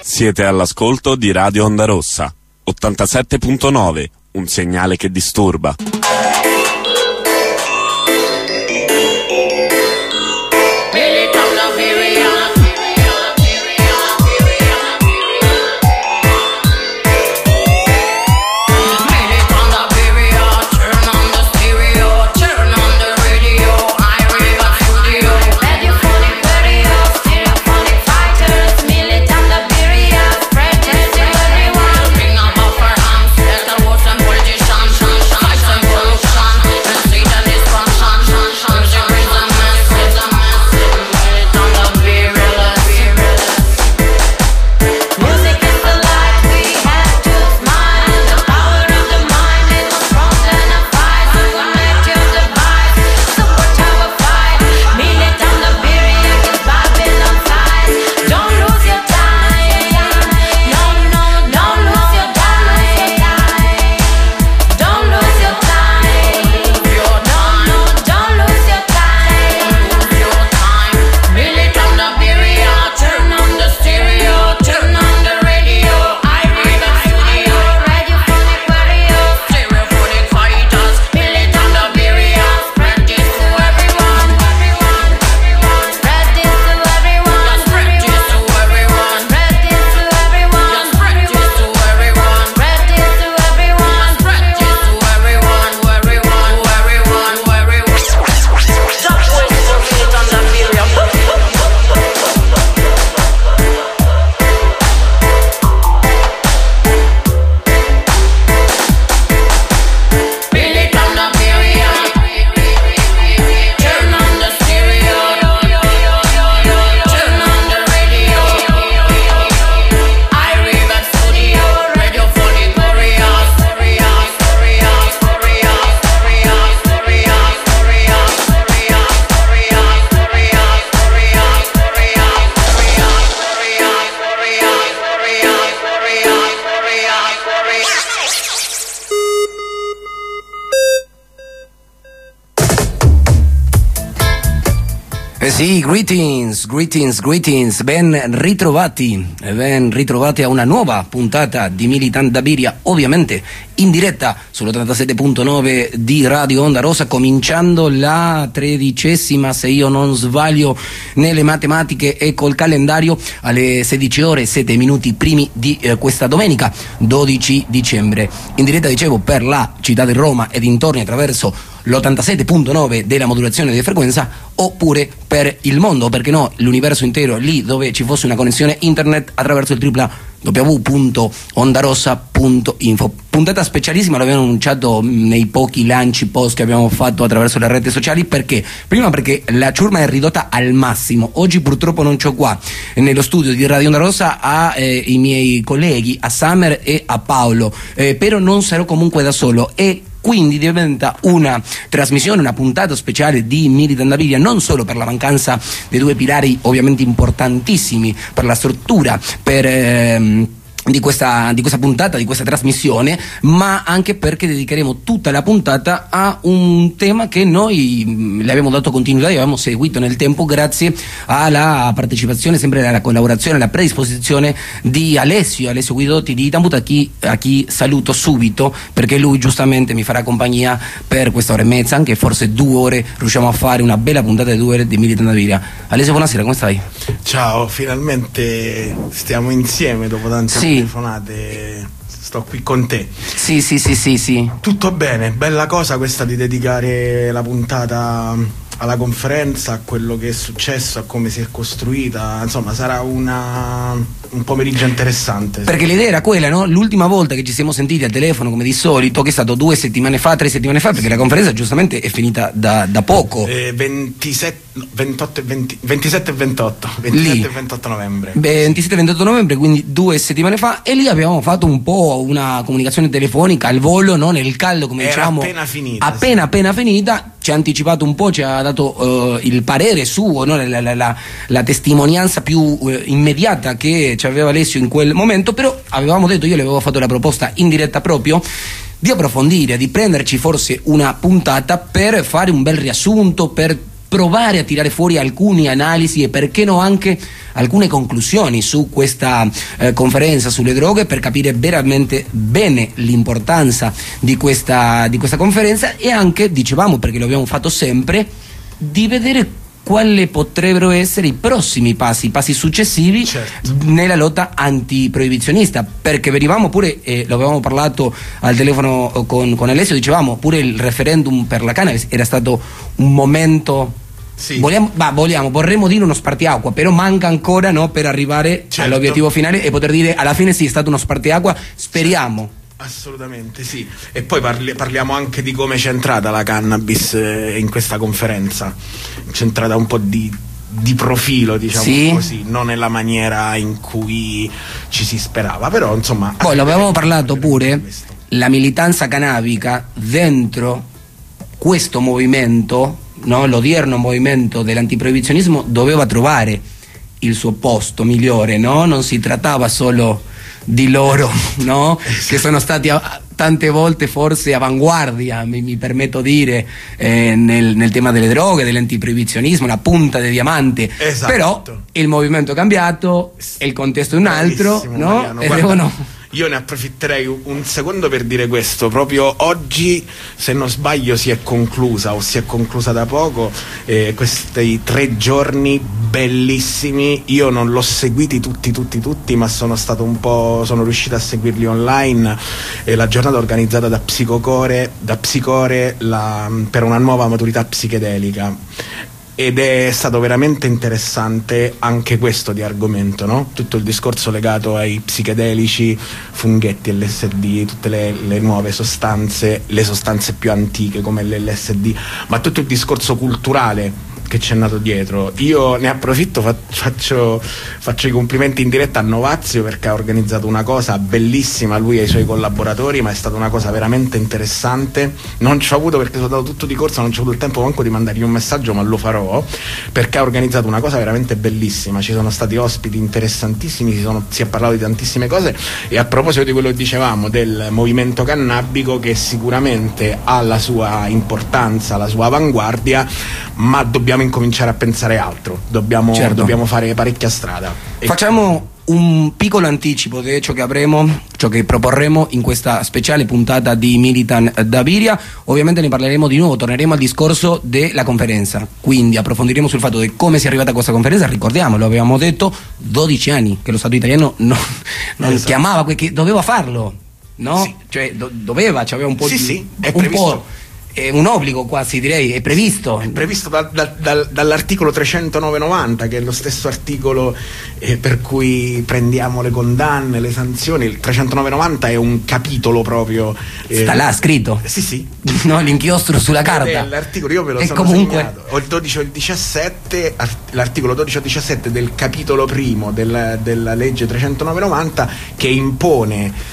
Siete all'ascolto di Radio Onda Rossa 87.9, un segnale che disturba. Sì, greetings, ben ritrovati a una nuova puntata di Militant da Birria, ovviamente in diretta sull'87.9 di Radio Onda Rossa, cominciando la 13ª, se io non sbaglio nelle matematiche e col calendario, alle 16 ore 7 minuti primi di questa domenica 12 dicembre. In diretta, dicevo, per la città di Roma e dintorni attraverso l'87.9 della modulazione di frequenza, oppure per il mondo, perché no, l'universo intero, lì dove ci fosse una connessione internet attraverso il www.ondarossa.info. Puntata specialissima, l'abbiamo annunciato nei pochi lanci post che abbiamo fatto attraverso le reti sociali. Perché? Prima perché la ciurma è ridotta al massimo. Oggi purtroppo non c'ho qua nello studio di Radio Onda Rossa i miei colleghi, a Summer e a Paolo, però non sarò comunque da solo, e quindi diventa una trasmissione, una puntata speciale di Militant da Birria, non solo per la mancanza dei due pilari ovviamente importantissimi per la struttura, di questa puntata, di questa trasmissione, ma anche perché dedicheremo tutta la puntata a un tema che noi le abbiamo dato continuità e abbiamo seguito nel tempo grazie alla partecipazione, sempre alla collaborazione, alla predisposizione di Alessio Guidotti di Itambuto, a chi saluto subito, perché lui giustamente mi farà compagnia per questa ora e mezza, anche forse 2 ore, riusciamo a fare una bella puntata di 2 ore di Militant da Birria. Alessio, buonasera, come stai? Ciao, finalmente stiamo insieme dopo tante telefonate, sto qui con te. Sì. Tutto bene, bella cosa questa di dedicare la puntata alla conferenza, a quello che è successo, a come si è costruita, insomma sarà un pomeriggio interessante. Perché l'idea era quella, no? L'ultima volta che ci siamo sentiti al telefono, come di solito, che è stato 2 settimane fa, 3 settimane fa, perché la conferenza giustamente è finita da poco. 27 e 28 novembre. 27 e 28 novembre, quindi 2 settimane fa, e lì abbiamo fatto un po' una comunicazione telefonica al volo, no? Nel caldo, come diciamo. Appena finita. Appena finita, ci ha anticipato un po', ci ha dato il parere suo, no? la testimonianza più immediata che ci aveva Alessio in quel momento, però avevamo detto, io le avevo fatto la proposta in diretta proprio, di approfondire, di prenderci forse una puntata per fare un bel riassunto, per provare a tirare fuori alcune analisi e perché no anche alcune conclusioni su questa conferenza sulle droghe, per capire veramente bene l'importanza di questa conferenza, e anche, dicevamo, perché lo abbiamo fatto sempre, di vedere quali potrebbero essere i prossimi passi, i passi successivi, certo, nella lotta antiproibizionista, perché venivamo pure, lo avevamo parlato al telefono con Alessio, dicevamo pure il referendum per la cannabis era stato un momento, sì, vorremmo dire uno spartiacqua, però manca ancora, no, per arrivare, certo, all'obiettivo finale e poter dire alla fine sì, è stato uno spartiacqua, speriamo. Certo. Assolutamente sì, e poi parliamo anche di come c'è entrata la cannabis in questa conferenza. C'è entrata un po' di profilo, diciamo, sì, così, non nella maniera in cui ci si sperava, però insomma. Poi lo avevamo parlato pure, la militanza cannabica dentro questo movimento, no, l'odierno movimento dell'antiproibizionismo, doveva trovare il suo posto migliore, no? Non si trattava solo di loro, no? Che sono stati tante volte forse avanguardia, mi permetto dire, nel tema delle droghe, dell'antiproibizionismo, la punta del diamante. Esatto. Però il movimento è cambiato, il contesto è un altro, no? Mariano, io ne approfitterei un secondo per dire questo. Proprio oggi, se non sbaglio, si è conclusa da poco, questi 3 giorni bellissimi. Io non l'ho seguiti tutti, ma sono riuscito a seguirli online. La giornata organizzata da Psicore per una nuova maturità psichedelica. Ed è stato veramente interessante anche questo di argomento, no? Tutto il discorso legato ai psichedelici, funghetti, LSD, tutte le nuove sostanze, le sostanze più antiche come l'LSD, ma tutto il discorso culturale che c'è nato dietro. Io ne approfitto, faccio i complimenti in diretta a Novazio, perché ha organizzato una cosa bellissima, lui e i suoi collaboratori, ma è stata una cosa veramente interessante. Non ci ho avuto, perché sono andato tutto di corsa, non ci ho avuto il tempo manco di mandargli un messaggio, ma lo farò, perché ha organizzato una cosa veramente bellissima. Ci sono stati ospiti interessantissimi, si è parlato di tantissime cose, e a proposito di quello che dicevamo del movimento cannabico, che sicuramente ha la sua importanza, la sua avanguardia, ma dobbiamo incominciare a pensare altro, dobbiamo fare parecchia strada. Facciamo un piccolo anticipo di ciò che proporremo in questa speciale puntata di Militant Daviria. Ovviamente ne parleremo di nuovo, torneremo al discorso della conferenza, quindi approfondiremo sul fatto di come si è arrivata a questa conferenza. Ricordiamolo, avevamo detto 12 anni che lo Stato italiano non esatto, chiamava, che doveva farlo, no? Sì. Cioè c'aveva un po' è previsto. È un obbligo quasi, direi, è previsto dall'articolo 309-90, che è lo stesso articolo per cui prendiamo le condanne, le sanzioni. Il 309-90 è un capitolo proprio, sta là scritto, sì no, l'inchiostro sulla carta, l'articolo io me lo sono segnato. Ho il 12 o il 17, l'articolo 12 o 17 del capitolo primo della legge 309-90, che impone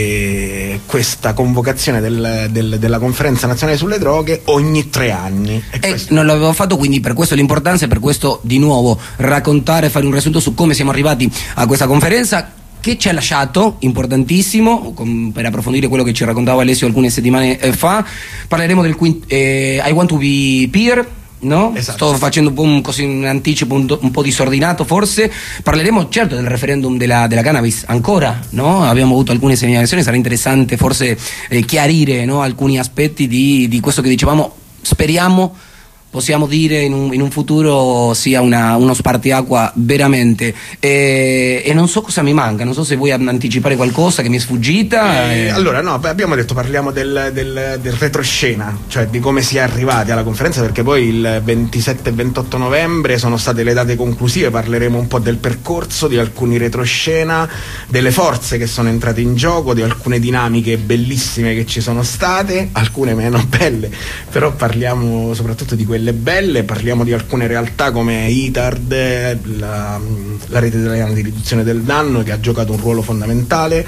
questa convocazione della conferenza nazionale sulle droghe ogni 3 anni, e non l'avevo fatto, quindi per questo l'importanza, e per questo di nuovo raccontare, fare un riassunto su come siamo arrivati a questa conferenza, che ci ha lasciato, importantissimo, per approfondire quello che ci raccontava Alessio alcune settimane fa. Parleremo del I Want to Be Peer, no? Esatto. Sto facendo un anticipo un po' disordinato forse. Parleremo certo del referendum della cannabis ancora, no? Abbiamo avuto alcune segnalazioni, sarà interessante forse chiarire, no, alcuni aspetti di questo che dicevamo. Speriamo, possiamo dire in un futuro sia uno spartiacqua veramente, e non so cosa mi manca, non so se vuoi anticipare qualcosa che mi è sfuggita. Allora no, abbiamo detto parliamo del retroscena, cioè di come si è arrivati alla conferenza, perché poi il 27 e 28 novembre sono state le date conclusive. Parleremo un po' del percorso, di alcuni retroscena, delle forze che sono entrate in gioco, di alcune dinamiche bellissime che ci sono state, alcune meno belle, però parliamo soprattutto di quelle belle. Parliamo di alcune realtà come ITARD, la rete italiana di riduzione del danno, che ha giocato un ruolo fondamentale,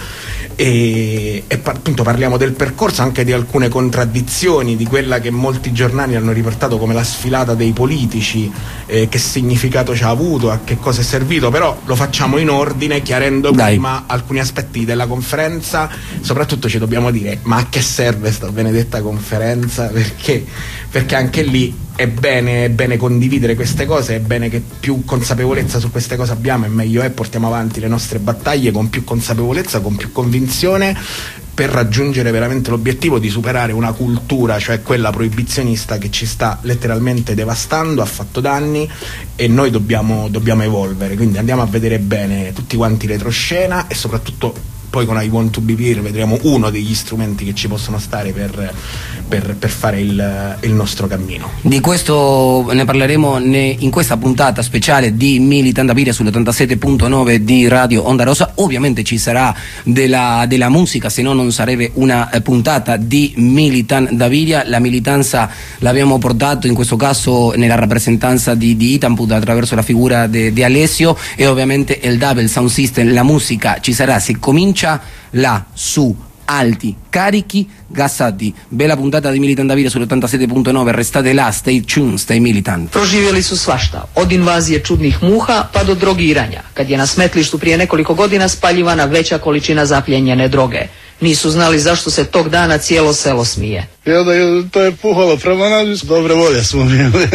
e appunto parliamo del percorso, anche di alcune contraddizioni, di quella che molti giornali hanno riportato come la sfilata dei politici, che significato ci ha avuto, a che cosa è servito, però lo facciamo in ordine, chiarendo prima alcuni aspetti della conferenza. Soprattutto ci dobbiamo dire, ma a che serve sta benedetta conferenza, perché anche lì è bene condividere queste cose, è bene che più consapevolezza su queste cose abbiamo e meglio è, portiamo avanti le nostre battaglie con più consapevolezza, con più convinzione, per raggiungere veramente l'obiettivo di superare una cultura, cioè quella proibizionista, che ci sta letteralmente devastando, ha fatto danni e noi dobbiamo evolvere. Quindi andiamo a vedere bene tutti quanti retroscena e soprattutto poi con I Want to Be Here vedremo uno degli strumenti che ci possono stare per fare il nostro cammino. Di questo ne parleremo in questa puntata speciale di Militant da Villa sull'87.9 di Radio Onda Rossa. Ovviamente ci sarà della musica, se no non sarebbe una puntata di Militant da Villa. La militanza l'abbiamo portato in questo caso nella rappresentanza di Itamput attraverso la figura di Alessio, e ovviamente il double sound system, la musica ci sarà, si comincia là su alti, carichi, gassati. Bella puntata di Militant da Villa sull'87.9, restate là, stay tuned, stay militant. Proživjeli su svašta, od invazije čudnih muha pa do drogiranja, kad je na smetlištu prije nekoliko godina spaljivana veća količina zapljenjene droge. Nisu znali zašto se tog dana cijelo selo smije. I onda to je puhalo prema nas, dobre volje smo bili.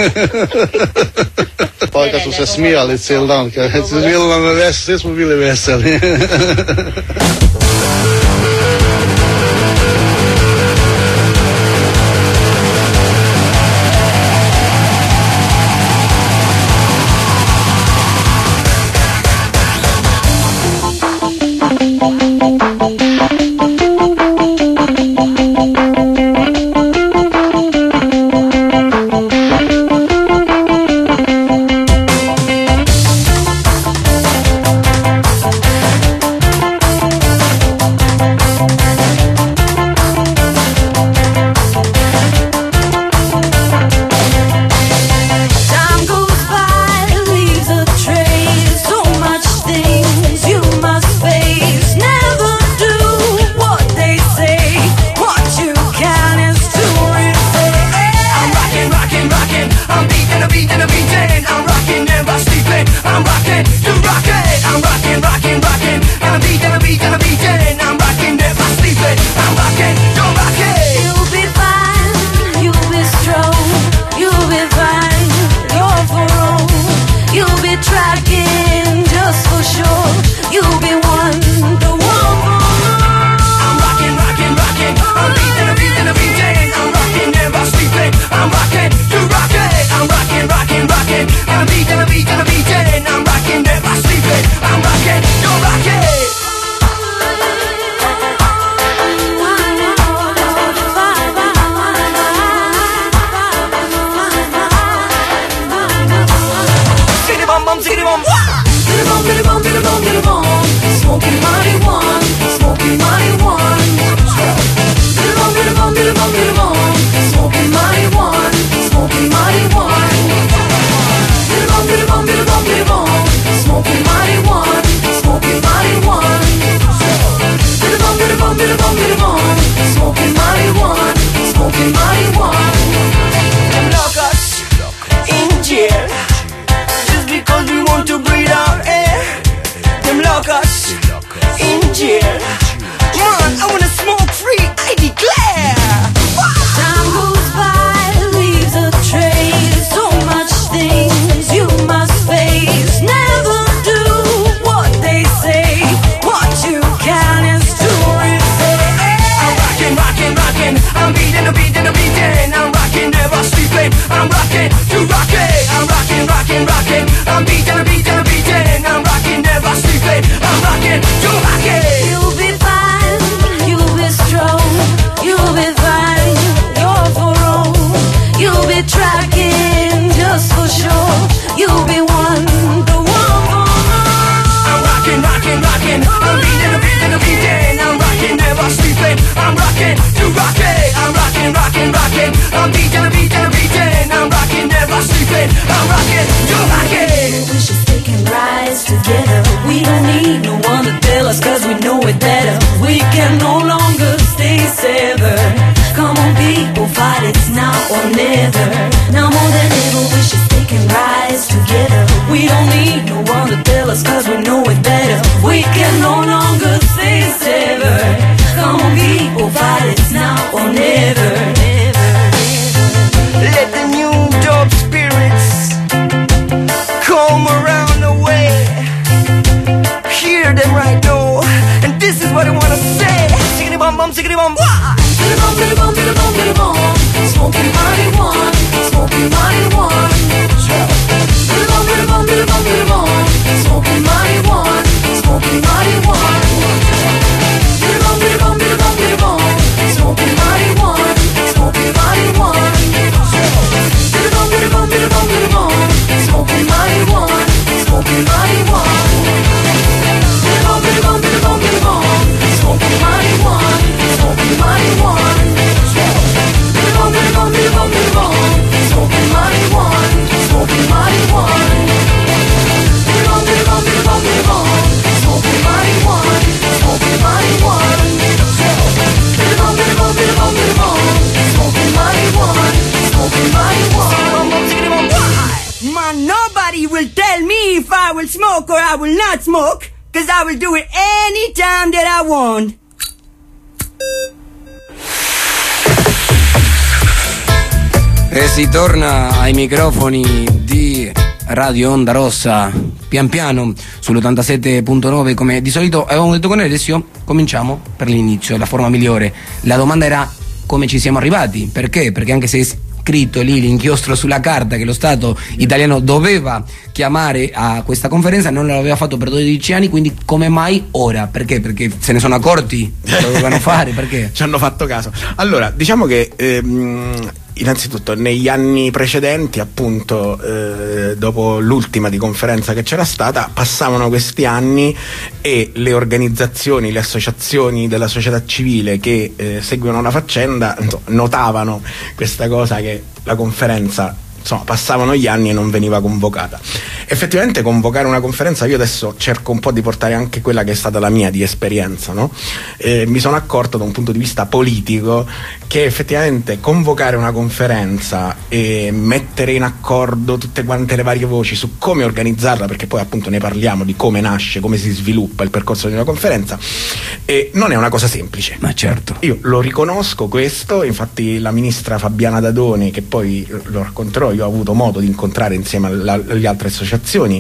Pa kad su se smijali cijel dan, kad su bili nam veseli, svi smo bili veseli. Let the new dawn bum, ziggity bum, why? Biddy bum, biddy bum, biddy bum, biddy bum. Smoking marijuana, smoking marijuana. Biddy bum, biddy bum, biddy bum, biddy bum. Smoking marijuana, smoking marijuana. Biddy bum, biddy bum, biddy bum, biddy bum. Smoking marijuana, smoking marijuana. Biddy bum, biddy bum, biddy bum, biddy bum. Smoking marijuana, smoking marijuana. Biddy bum, biddy bum, biddy bum, biddy bum. Smoking marijuana, smoking marijuana. Biddy bum, biddy bum, biddy bum, biddy bum. Smoking marijuana, smoking marijuana. Biddy bum, biddy bum, biddy bum, biddy bum. Smoking marijuana, smoking marijuana. Biddy bum, biddy bum, biddy bum, biddy bum. Smoking marijuana, smoking marijuana. Man, nobody will tell me if I will smoke or I will not smoke, 'cause I will do it anytime that I want. E si torna ai microfoni di Radio Onda Rossa, pian piano, sull'87.9 come di solito. Avevamo detto con Alessio, cominciamo per l'inizio, la forma migliore. La domanda era come ci siamo arrivati, perché? Perché anche se è scritto lì l'inchiostro sulla carta che lo Stato italiano doveva chiamare a questa conferenza, non l'aveva fatto per 12 anni, quindi come mai ora? Perché? Perché se ne sono accorti, lo dovevano fare, perché? Ci hanno fatto caso. Allora, diciamo che innanzitutto negli anni precedenti, appunto, dopo l'ultima di conferenza che c'era stata, passavano questi anni e le organizzazioni, le associazioni della società civile che seguono la faccenda notavano questa cosa, che la conferenza, insomma, passavano gli anni e non veniva convocata. Effettivamente convocare una conferenza, io adesso cerco un po' di portare anche quella che è stata la mia di esperienza, no? Mi sono accorto da un punto di vista politico che effettivamente convocare una conferenza e mettere in accordo tutte quante le varie voci su come organizzarla, perché poi appunto ne parliamo di come nasce, come si sviluppa il percorso di una conferenza, non è una cosa semplice. Ma certo. Io lo riconosco questo, infatti la ministra Fabiana Dadone, che poi lo racconterò, io ho avuto modo di incontrare insieme alle altre associazioni,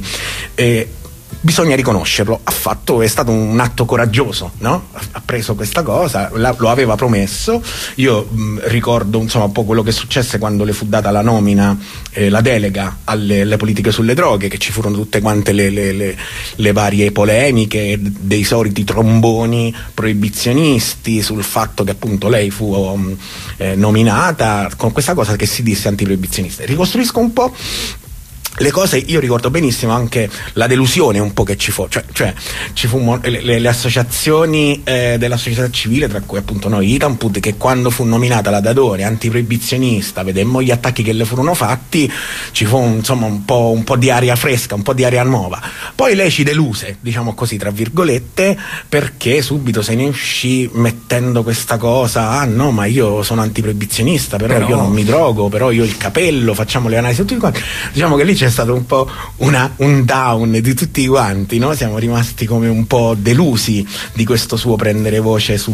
bisogna riconoscerlo, è stato un atto coraggioso, no? Ha preso questa cosa, lo aveva promesso. Io ricordo insomma un po' quello che successe quando le fu data la nomina, la delega alle politiche sulle droghe, che ci furono tutte quante le varie polemiche dei soliti tromboni proibizionisti sul fatto che appunto lei fu nominata con questa cosa che si disse antiproibizionista. Ricostruisco un po' le cose. Io ricordo benissimo anche la delusione un po' che ci fu, cioè ci fu le associazioni della società civile, tra cui appunto noi Itampud, che quando fu nominata la Dadone antiproibizionista, vedemmo gli attacchi che le furono fatti, ci fu insomma un po' di aria fresca, un po' di aria nuova. Poi lei ci deluse, diciamo così, tra virgolette, perché subito se ne uscì mettendo questa cosa: ah no, ma io sono antiproibizionista, però io non mi drogo, però io il capello, facciamo le analisi tutti quanti. Diciamo che lì c'è stato un po' un down di tutti quanti, no? Siamo rimasti come un po' delusi di questo suo prendere voce su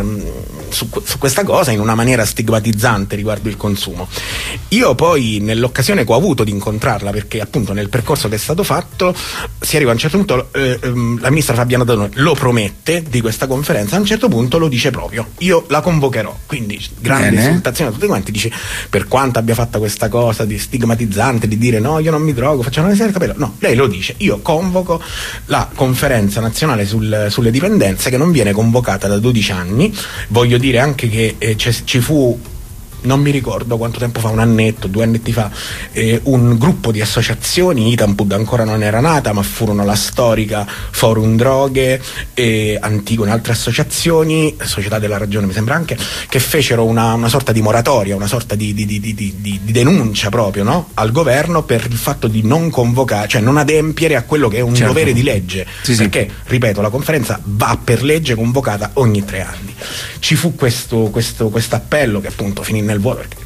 questa cosa in una maniera stigmatizzante riguardo il consumo. Io poi nell'occasione che ho avuto di incontrarla, perché appunto nel percorso che è stato fatto si arriva a un certo punto, la ministra Fabiana Dadone lo promette di questa conferenza, a un certo punto lo dice proprio: io la convocherò. Quindi grande esultazione a tutti quanti, dice, per quanto abbia fatto questa cosa di stigmatizzante, di dire no, io non mi drogo, facciamo una serie di capello, no, lei lo dice: io convoco la conferenza nazionale sulle dipendenze, che non viene convocata da 12 anni. Voglio dire anche che ci fu, non mi ricordo quanto tempo fa, un annetto, 2 annetti fa, un gruppo di associazioni, Itampud ancora non era nata, ma furono la storica Forum Droghe, Antigone, altre associazioni, Società della Ragione mi sembra anche, che fecero una sorta di moratoria, una sorta di denuncia proprio, no? Al governo per il fatto di non convocare, cioè non adempiere a quello che è un dovere di legge, perché, ripeto, la conferenza va per legge convocata ogni 3 anni. Ci fu questo appello che appunto finì nel vuoto, perché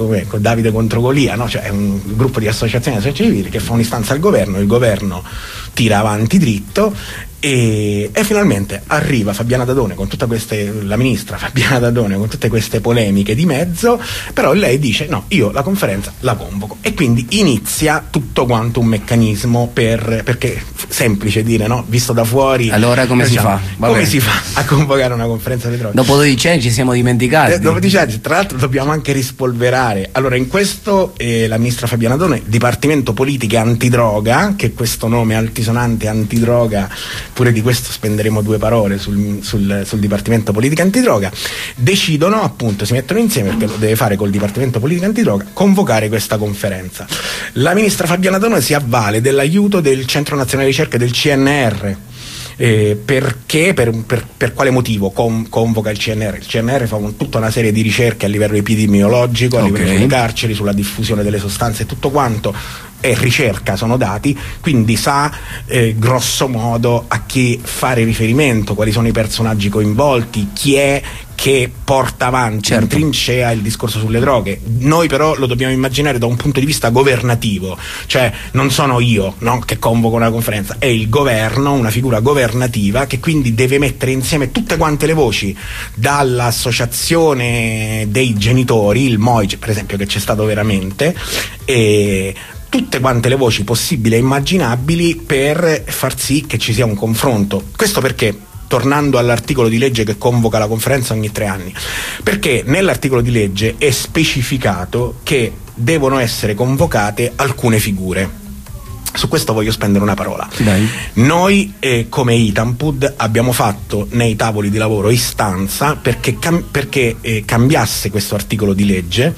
Davide contro Golia, no? Cioè è un gruppo di associazioni civili che fa un'istanza al governo, il governo tira avanti dritto. E finalmente arriva Fabiana Dadone con tutte queste, la ministra Fabiana Dadone con tutte queste polemiche di mezzo, però lei dice no, io la conferenza la convoco, e quindi inizia tutto quanto un meccanismo perché semplice dire, no, visto da fuori, allora come si fa? Come si fa a convocare una conferenza delle droghe? Dopo 12 anni ci siamo dimenticati. Dopo 12 anni, tra l'altro dobbiamo anche rispolverare. Allora, in questo la ministra Fabiana Dadone, Dipartimento Politiche Antidroga, che questo nome altisonante antidroga, pure di questo spenderemo due parole sul Dipartimento Politica Antidroga, decidono, appunto, si mettono insieme, perché lo deve fare col Dipartimento Politica Antidroga, convocare questa conferenza. La ministra Fabiana Dadone si avvale dell'aiuto del Centro Nazionale di Ricerca del CNR. Perché per quale motivo convoca il CNR? Il CNR fa tutta una serie di ricerche a livello epidemiologico, a livello delle carceri, sulla diffusione delle sostanze e tutto quanto. È ricerca, sono dati, quindi sa grosso modo a chi fare riferimento, quali sono i personaggi coinvolti, chi è che porta avanti in trincea il discorso sulle droghe. Noi però lo dobbiamo immaginare da un punto di vista governativo, cioè non sono io, no, che convoco una conferenza, è il governo, una figura governativa che quindi deve mettere insieme tutte quante le voci, dall'associazione dei genitori, il MOIC per esempio, che c'è stato veramente, e tutte quante le voci possibili e immaginabili per far sì che ci sia un confronto. Questo perché, tornando all'articolo di legge che convoca la conferenza ogni 3 anni, perché nell'articolo di legge è specificato che devono essere convocate alcune figure. Su questo voglio spendere una parola. Dai. Noi come Itampud abbiamo fatto nei tavoli di lavoro istanza perché cambiasse questo articolo di legge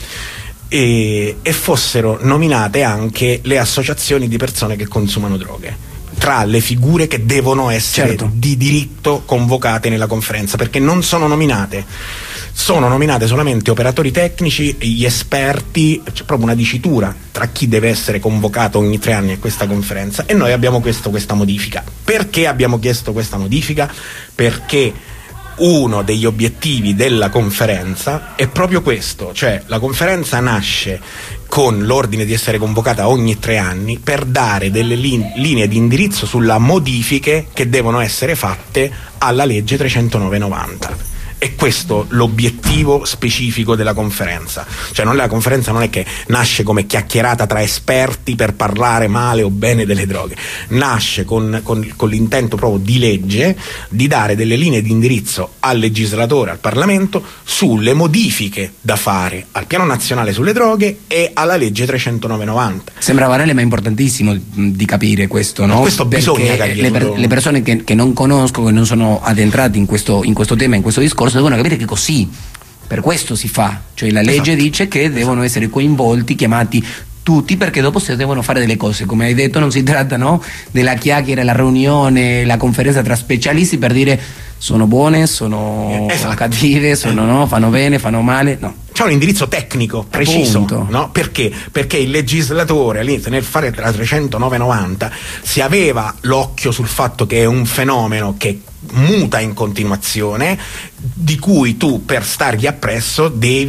e fossero nominate anche le associazioni di persone che consumano droghe tra le figure che devono essere di diritto convocate nella conferenza, perché non sono nominate, sono nominate solamente operatori tecnici, gli esperti, c'è proprio una dicitura tra chi deve essere convocato ogni 3 anni a questa conferenza, e noi abbiamo chiesto questa modifica. Perché abbiamo chiesto questa modifica? Perché uno degli obiettivi della conferenza è proprio questo, cioè la conferenza nasce con l'ordine di essere convocata ogni 3 anni per dare delle linee di indirizzo sulla modifiche che devono essere fatte alla legge 309/90. È questo l'obiettivo specifico della conferenza, cioè la conferenza non è che nasce come chiacchierata tra esperti per parlare male o bene delle droghe, nasce con l'intento proprio di legge di dare delle linee di indirizzo al legislatore, al Parlamento, sulle modifiche da fare al piano nazionale sulle droghe e alla legge 309/90. Sembra banale ma è importantissimo di capire questo, no? Questo bisogna capire. Le persone che non conoscono, che non sono addentrati in questo tema, in questo discorso, devono capire che così, per questo si fa, cioè la legge dice che devono essere coinvolti, chiamati tutti, perché dopo si devono fare delle cose, come hai detto non si tratta, no, della chiacchiera, la riunione, la conferenza tra specialisti per dire sono buone, sono cattive, no, fanno bene, fanno male, no. C'è un indirizzo tecnico preciso, no? Perché? Perché il legislatore all'inizio, nel fare la 309/90, si aveva l'occhio sul fatto che è un fenomeno che muta in continuazione, di cui tu per stargli appresso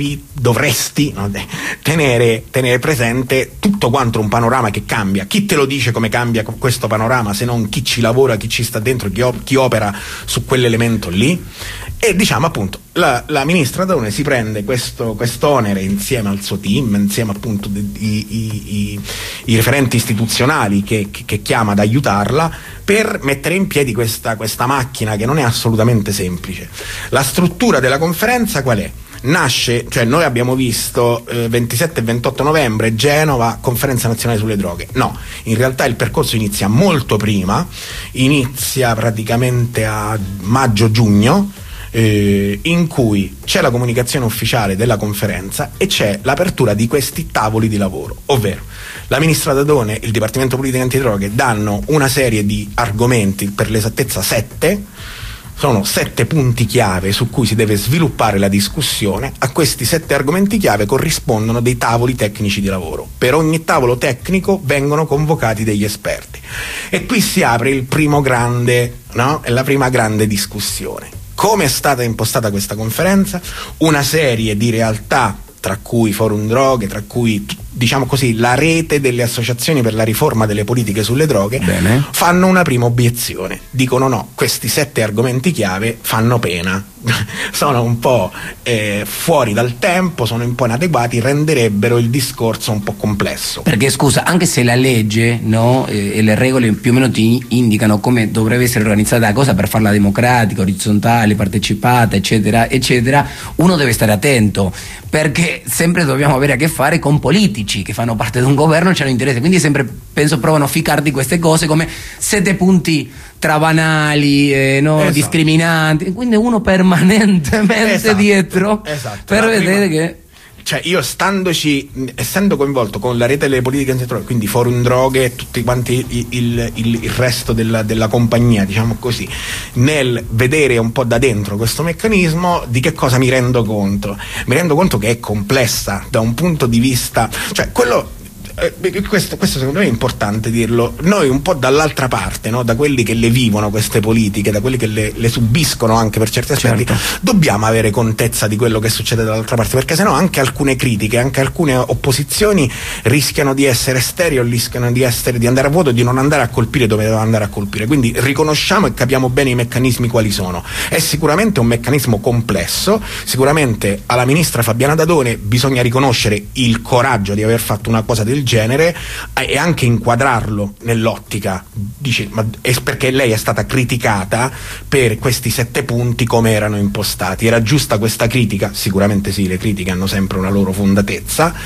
dovresti tenere presente tutto quanto un panorama che cambia. Chi te lo dice come cambia questo panorama se non chi ci lavora, chi ci sta dentro, chi opera su quell'elemento lì? E diciamo appunto la ministra Dadone si prende quest'onere insieme al suo team, insieme appunto i referenti istituzionali che chiama ad aiutarla per mettere in piedi questa macchina che non è assolutamente semplice. La struttura della conferenza qual è? Nasce, cioè noi abbiamo visto 27 e 28 novembre Genova, conferenza nazionale sulle droghe. No, in realtà il percorso inizia molto prima, inizia praticamente a maggio-giugno, in cui c'è la comunicazione ufficiale della conferenza e c'è l'apertura di questi tavoli di lavoro, ovvero la ministra Dadone e il Dipartimento Politiche Antidroghe danno una serie di argomenti, per l'esattezza 7, sono 7 punti chiave su cui si deve sviluppare la discussione. A questi 7 argomenti chiave corrispondono dei tavoli tecnici di lavoro. Per ogni tavolo tecnico vengono convocati degli esperti e qui si apre il primo grande, no? È la prima grande discussione. Come è stata impostata questa conferenza? Una serie di realtà, tra cui Forum Droghe, tra cui diciamo così, la rete delle associazioni per la riforma delle politiche sulle droghe. Bene. Fanno una prima obiezione, dicono no, questi 7 argomenti chiave fanno pena, sono un po' fuori dal tempo, sono un po' inadeguati, renderebbero il discorso un po' complesso. Perché scusa, anche se la legge, no, e le regole più o meno ti indicano come dovrebbe essere organizzata la cosa per farla democratica, orizzontale, partecipata, eccetera, eccetera, uno deve stare attento, perché sempre dobbiamo avere a che fare con politici che fanno parte di un governo e ci hanno interesse, quindi sempre penso provano a ficarti queste cose come 7 punti tra banali, no, Esatto. discriminanti, quindi uno permanentemente Esatto. dietro Esatto. per La vedere prima- che Cioè io essendo coinvolto con la rete delle politiche antidroga, quindi Forum Droghe e tutti quanti il resto della compagnia, diciamo così, nel vedere un po' da dentro questo meccanismo, di che cosa mi rendo conto? Mi rendo conto che è complessa da un punto di vista, cioè quello. Questo secondo me è importante dirlo, noi un po' dall'altra parte, no? Da quelli che le vivono queste politiche, da quelli che le subiscono anche per certi aspetti, Certo. dobbiamo avere contezza di quello che succede dall'altra parte, perché sennò anche alcune critiche, anche alcune opposizioni rischiano di essere stereo, rischiano di andare a vuoto, di non andare a colpire dove devono andare a colpire. Quindi riconosciamo e capiamo bene i meccanismi quali sono. È sicuramente un meccanismo complesso, sicuramente alla ministra Fabiana Dadone bisogna riconoscere il coraggio di aver fatto una cosa del genere e anche inquadrarlo nell'ottica, dice, è perché lei è stata criticata per questi 7 punti come erano impostati. Era giusta questa critica? Sicuramente sì, le critiche hanno sempre una loro fondatezza,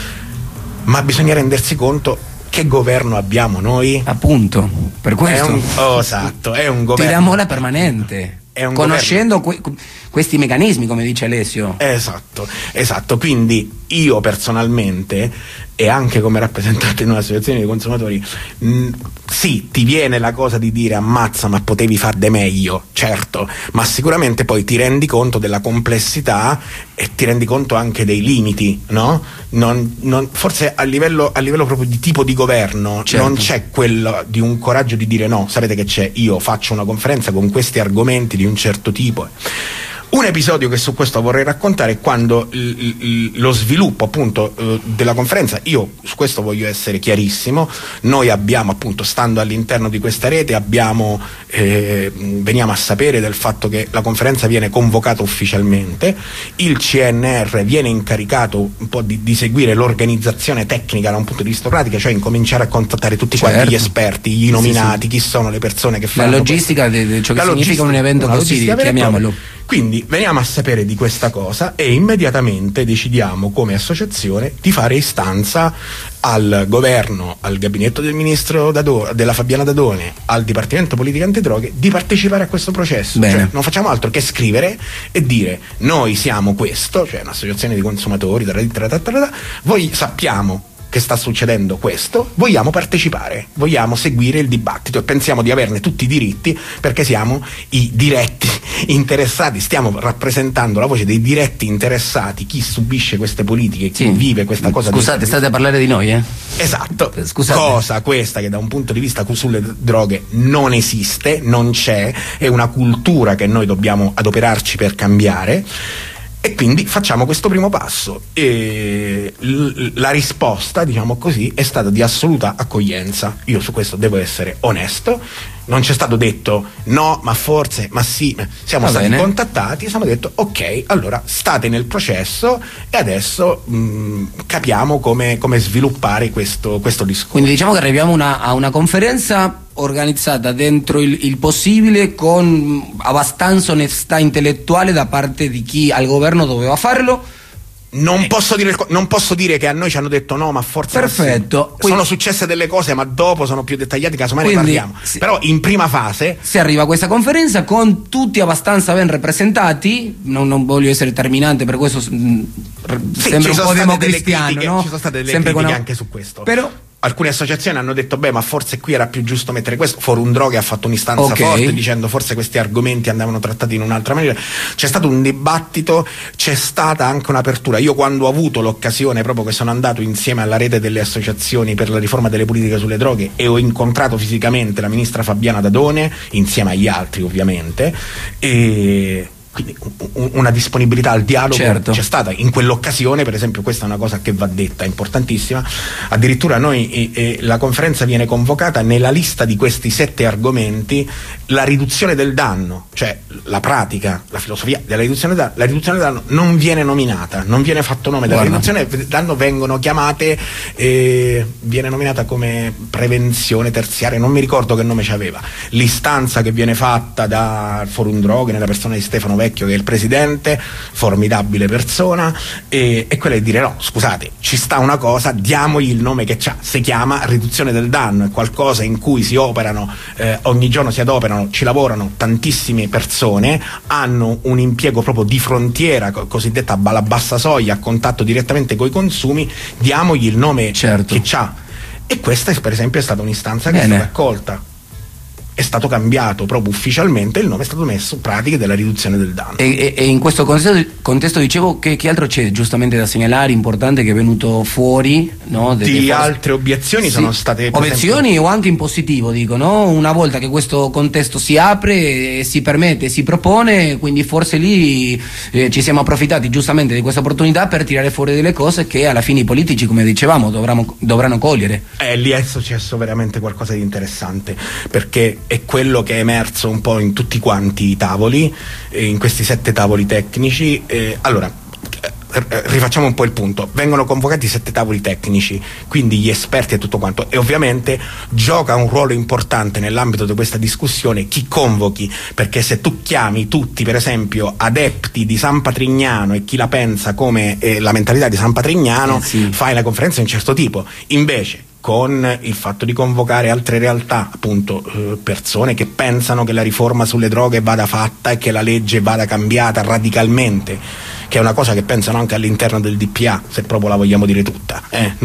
ma bisogna rendersi conto che governo abbiamo noi. appunto per questo Esatto, è un governo. tiriamola permanente, È un conoscendo questi meccanismi, come dice Alessio. Esatto, quindi io personalmente e anche come rappresentante in un'associazione di consumatori, sì, ti viene la cosa di dire ammazza ma potevi far de meglio, certo, ma sicuramente poi ti rendi conto della complessità e ti rendi conto anche dei limiti, no? Forse a livello proprio di tipo di governo, certo, non c'è quello di un coraggio di dire no, sapete che c'è, io faccio una conferenza con questi argomenti di un certo tipo. Un episodio che su questo vorrei raccontare è quando lo sviluppo appunto della conferenza, io su questo voglio essere chiarissimo, noi abbiamo appunto, stando all'interno di questa rete, veniamo a sapere del fatto che la conferenza viene convocata ufficialmente, il CNR viene incaricato un po' di seguire l'organizzazione tecnica da un punto di vista pratico, cioè incominciare a contattare tutti quanti gli esperti, gli nominati, chi sono le persone che fanno la logistica di ciò che significa un evento così, chiamiamolo. Quindi veniamo a sapere di questa cosa e immediatamente decidiamo come associazione di fare istanza al governo, al gabinetto del ministro della Fabiana Dadone, al Dipartimento Politiche Antidroghe di partecipare a questo processo. Cioè, non facciamo altro che scrivere e dire noi siamo questo, cioè un'associazione di consumatori, voi sappiamo che sta succedendo questo, vogliamo partecipare, vogliamo seguire il dibattito e pensiamo di averne tutti i diritti perché siamo i diretti interessati, stiamo rappresentando la voce dei diretti interessati, chi subisce queste politiche, chi vive questa cosa. Scusate, state a parlare di noi, Esatto. Scusate. Cosa questa che da un punto di vista sulle droghe non esiste, non c'è, è una cultura che noi dobbiamo adoperarci per cambiare. E quindi facciamo questo primo passo e la risposta, diciamo così, è stata di assoluta accoglienza. Io su questo devo essere onesto, non c'è stato detto no, ma forse, ma sì, siamo stati contattati e siamo detto ok, allora state nel processo e adesso capiamo come sviluppare questo discorso. Quindi diciamo che arriviamo a una conferenza organizzata dentro il possibile, con abbastanza onestà intellettuale da parte di chi al governo doveva farlo. Non posso dire che a noi ci hanno detto no, ma forse perfetto. Sì. Sono successe delle cose, ma dopo sono più dettagliate, casomai ne parliamo. Però in prima fase si arriva a questa conferenza con tutti abbastanza ben rappresentati. Non voglio essere terminante, per questo sembra un po' democristiano, no? Ci sono state delle critiche anche su questo. Però alcune associazioni hanno detto beh, ma forse qui era più giusto mettere questo. Forum Droghe ha fatto un'istanza forte dicendo forse questi argomenti andavano trattati in un'altra maniera. C'è stato un dibattito, c'è stata anche un'apertura. Io quando ho avuto l'occasione, proprio che sono andato insieme alla rete delle associazioni per la riforma delle politiche sulle droghe e ho incontrato fisicamente la ministra Fabiana Dadone insieme agli altri ovviamente, e quindi una disponibilità al dialogo certo. c'è stata in quell'occasione. Per esempio, questa è una cosa che va detta, importantissima, addirittura noi la conferenza viene convocata nella lista di questi 7 argomenti, la riduzione del danno, cioè la pratica, la filosofia della riduzione del danno non viene nominata, non viene fatto nome della riduzione del danno, vengono chiamate, viene nominata come prevenzione terziaria, non mi ricordo che nome c'aveva. L'istanza che viene fatta dal Forum Droghe nella persona di Stefano Vecchio, che è il presidente, formidabile persona, e quella di dire no, scusate, ci sta una cosa, diamogli il nome che c'ha, si chiama riduzione del danno, è qualcosa in cui si operano, ogni giorno si adoperano, ci lavorano tantissime persone, hanno un impiego proprio di frontiera, cosiddetta alla bassa soglia, a contatto direttamente coi consumi, diamogli il nome che c'ha. E questa per esempio è stata un'istanza che è stata accolta. È stato cambiato proprio ufficialmente, il nome è stato messo pratiche della riduzione del danno. E in questo contesto dicevo che altro c'è giustamente da segnalare, importante, che è venuto fuori, no? Di altre obiezioni sono state obiezioni o anche in positivo, dico, no? Una volta che questo contesto si apre, si permette, si propone, quindi forse lì ci siamo approfittati giustamente di questa opportunità per tirare fuori delle cose che alla fine i politici, come dicevamo, dovranno cogliere. Lì è successo veramente qualcosa di interessante, perché è quello che è emerso un po' in tutti quanti i tavoli, in questi 7 tavoli tecnici. Allora, rifacciamo un po' il punto. Vengono convocati 7 tavoli tecnici, quindi gli esperti e tutto quanto, e ovviamente gioca un ruolo importante nell'ambito di questa discussione chi convochi, perché se tu chiami tutti, per esempio, adepti di San Patrignano e chi la pensa come la mentalità di San Patrignano, fai la conferenza di un certo tipo. Invece con il fatto di convocare altre realtà, appunto persone che pensano che la riforma sulle droghe vada fatta e che la legge vada cambiata radicalmente, che è una cosa che pensano anche all'interno del DPA, se proprio la vogliamo dire tutta,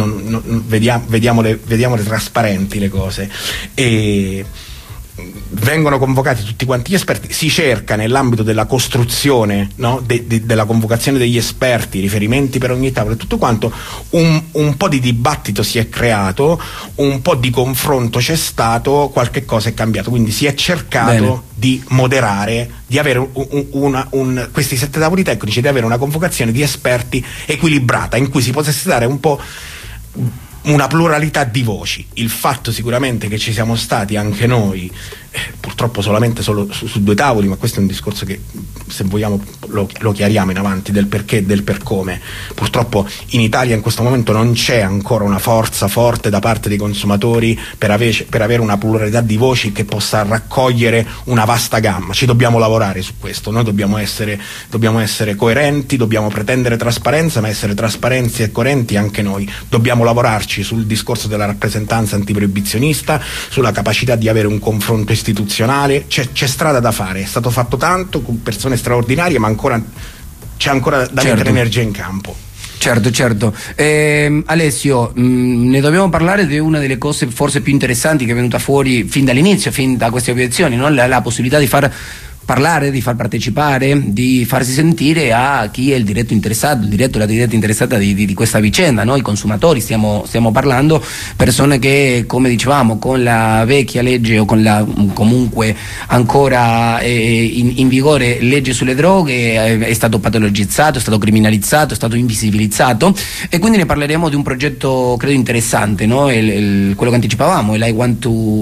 vediamole trasparenti le cose. E vengono convocati tutti quanti gli esperti, si cerca nell'ambito della costruzione, no, della convocazione degli esperti, riferimenti per ogni tavolo e tutto quanto, un po' di dibattito si è creato, un po' di confronto c'è stato, qualche cosa è cambiato, quindi si è cercato di moderare, di avere questi 7 tavoli tecnici, di avere una convocazione di esperti equilibrata, in cui si potesse dare un po' una pluralità di voci. Il fatto sicuramente che ci siamo stati anche noi, purtroppo solamente su 2 tavoli, ma questo è un discorso che, se vogliamo, lo chiariamo in avanti, del perché e del per come. Purtroppo in Italia in questo momento non c'è ancora una forza forte da parte dei consumatori per avere una pluralità di voci che possa raccogliere una vasta gamma. Ci dobbiamo lavorare su questo, noi dobbiamo essere coerenti, dobbiamo pretendere trasparenza, ma essere trasparenti e coerenti anche noi. Dobbiamo lavorarci sul discorso della rappresentanza antiproibizionista, sulla capacità di avere un confronto istituzionale. C'è strada da fare, è stato fatto tanto con persone straordinarie, ma c'è ancora da mettere energia in campo. Certo. Alessio, ne dobbiamo parlare di una delle cose forse più interessanti che è venuta fuori fin dall'inizio, fin da queste obiezioni, no? La possibilità di far parlare, di far partecipare, di farsi sentire a chi è il diretto interessato, il diretto o la diretta interessata di questa vicenda, no? I consumatori, stiamo parlando, persone che, come dicevamo, con la vecchia legge o con la comunque ancora in vigore legge sulle droghe è stato patologizzato, è stato criminalizzato, è stato invisibilizzato, e quindi ne parleremo di un progetto credo interessante, no? Quello che anticipavamo, il I want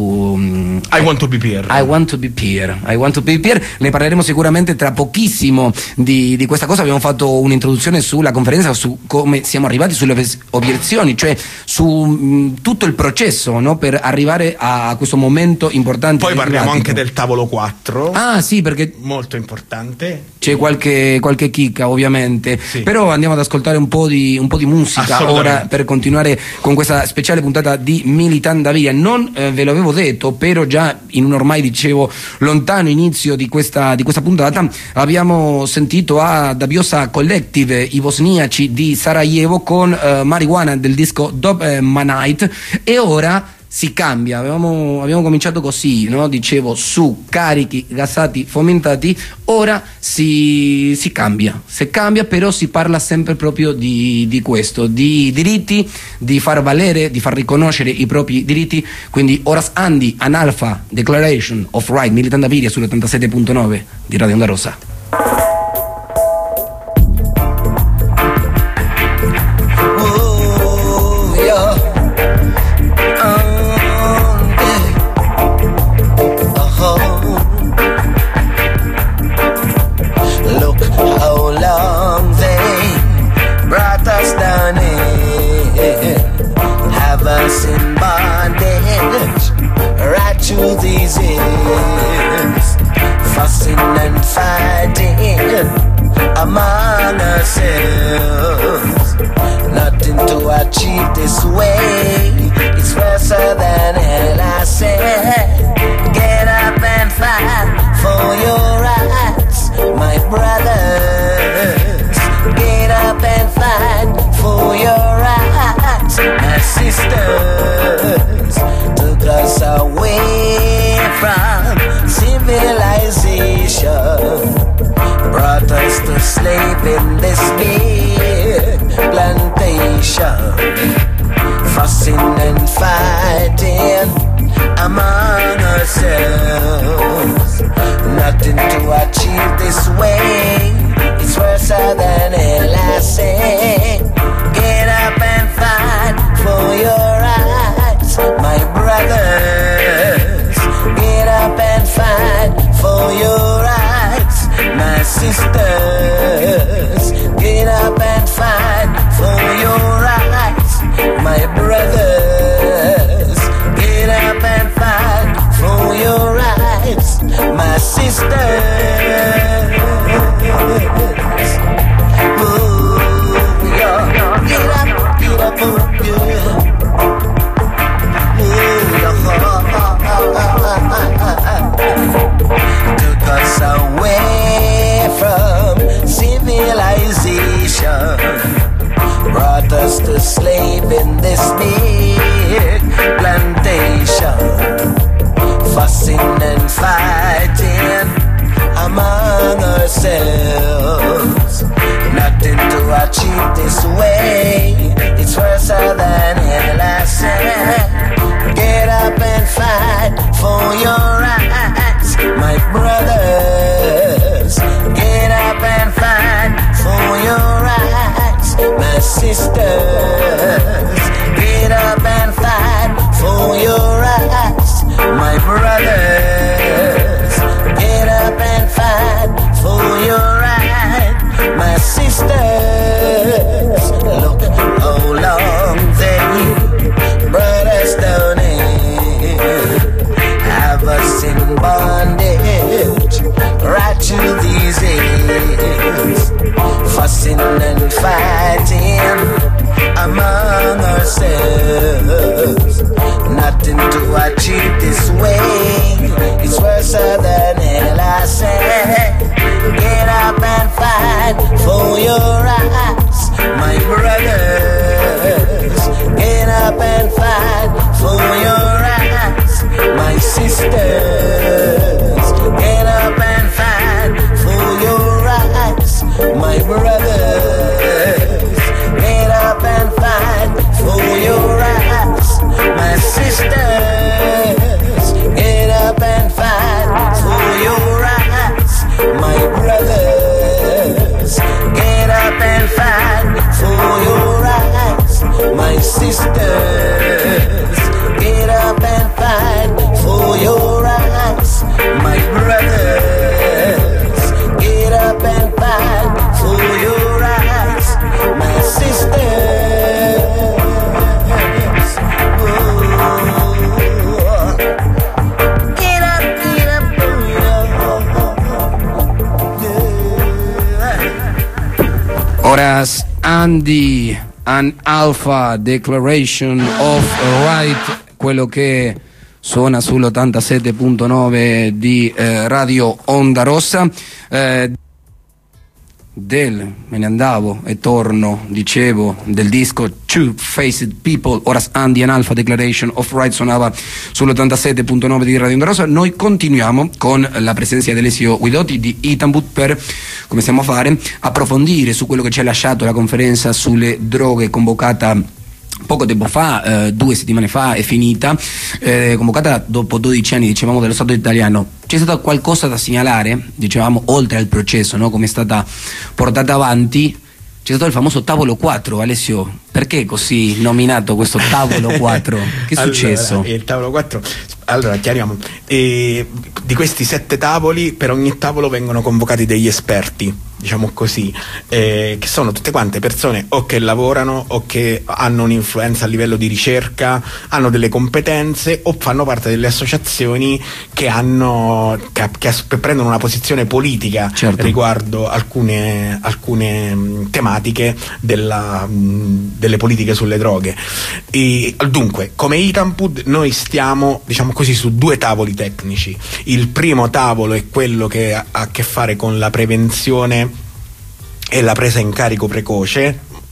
to be peer. Ne parleremo sicuramente tra pochissimo di questa cosa. Abbiamo fatto un'introduzione sulla conferenza, su come siamo arrivati, sulle obiezioni, cioè su tutto il processo, no? Per arrivare a questo momento importante. Poi parliamo anche del tavolo 4. Ah sì, perché molto importante. C'è qualche chicca ovviamente, sì. Però andiamo ad ascoltare un po' di musica ora per continuare con questa speciale puntata di Militanda Via. Non ve l'avevo detto, però già in un ormai dicevo lontano inizio di questa puntata abbiamo sentito a Dabiosa Collective, i bosniaci di Sarajevo, con Marijuana del disco Dope Manite, e ora si cambia. Abbiamo cominciato così, no? Dicevo, su carichi, gasati, fomentati. Ora si cambia, però si parla sempre proprio di questo, di diritti, di far valere, di far riconoscere i propri diritti. Quindi Horace Andy, Analpha, Declaration of Right, Militanda Via sull'87.9 di Radio Onda Rossa. in this big plantation, fussing and fighting among ourselves. Nothing to achieve this way, it's worse than a lassie. Get up and fight for your rights, my brothers. Get up and fight for your rights, my sisters. Get up and fight for your rights, my brothers. Get up and fight for your rights, my sisters. Ooh, yeah. Get up, ooh, yeah. Took us away from civilization, brought us to slave in this big plantation, fussing and fighting among ourselves. Nothing to achieve this way, it's worse than a lassie. Get up and fight for your rights, my brothers. Get up and fight for your rights, my sisters. Get up and fight for your rights, my brothers. Get up and fight for your rights, my sisters. Look how long they brought us down here, have us in bondage right to these days, fussing and fighting among ourselves. Nothing to achieve this way, it's worse than a lassie. Get up and fight for your rights, my brothers. Get up and fight for your rights, my sisters. Get up and fight for your rights, my brothers. Get up and fight for your rights, my sisters. Get up and fight for your rights, my brothers. Get up and fight for your rights, my sisters. Get up and fight for your rights, my brothers. Get up and fight for your rights, my sisters. Get up, Horas Andy and Alpha Declaration of Right, quello che suona sull'87.9 di Radio Onda Rossa. Me ne andavo e torno, dicevo, del disco Two-Faced People, Horas Andy and Alpha Declaration of Right, suonava sull'87.9 di Radio Onda Rossa. Noi continuiamo con la presenza di Alessio Guidotti di Istanbul per, come stiamo a fare, approfondire su quello che ci ha lasciato la conferenza sulle droghe convocata poco tempo fa, 2 settimane fa è finita, convocata dopo 12 anni, dicevamo, dello Stato italiano. C'è stato qualcosa da segnalare, dicevamo, oltre al processo, no? Come è stata portata avanti. C'è stato il famoso tavolo 4, Alessio. Perché così nominato questo tavolo 4? Che è successo? Allora, il tavolo 4, allora chiariamo, di questi 7 tavoli, per ogni tavolo vengono convocati degli esperti, diciamo così, che sono tutte quante persone o che lavorano o che hanno un'influenza a livello di ricerca, hanno delle competenze o fanno parte delle associazioni che prendono una posizione politica, certo, riguardo alcune tematiche delle politiche sulle droghe. E dunque, come Itampud noi stiamo, diciamo così, su 2 tavoli tecnici. Il primo tavolo è quello che ha a che fare con la prevenzione e la presa in carico precoce,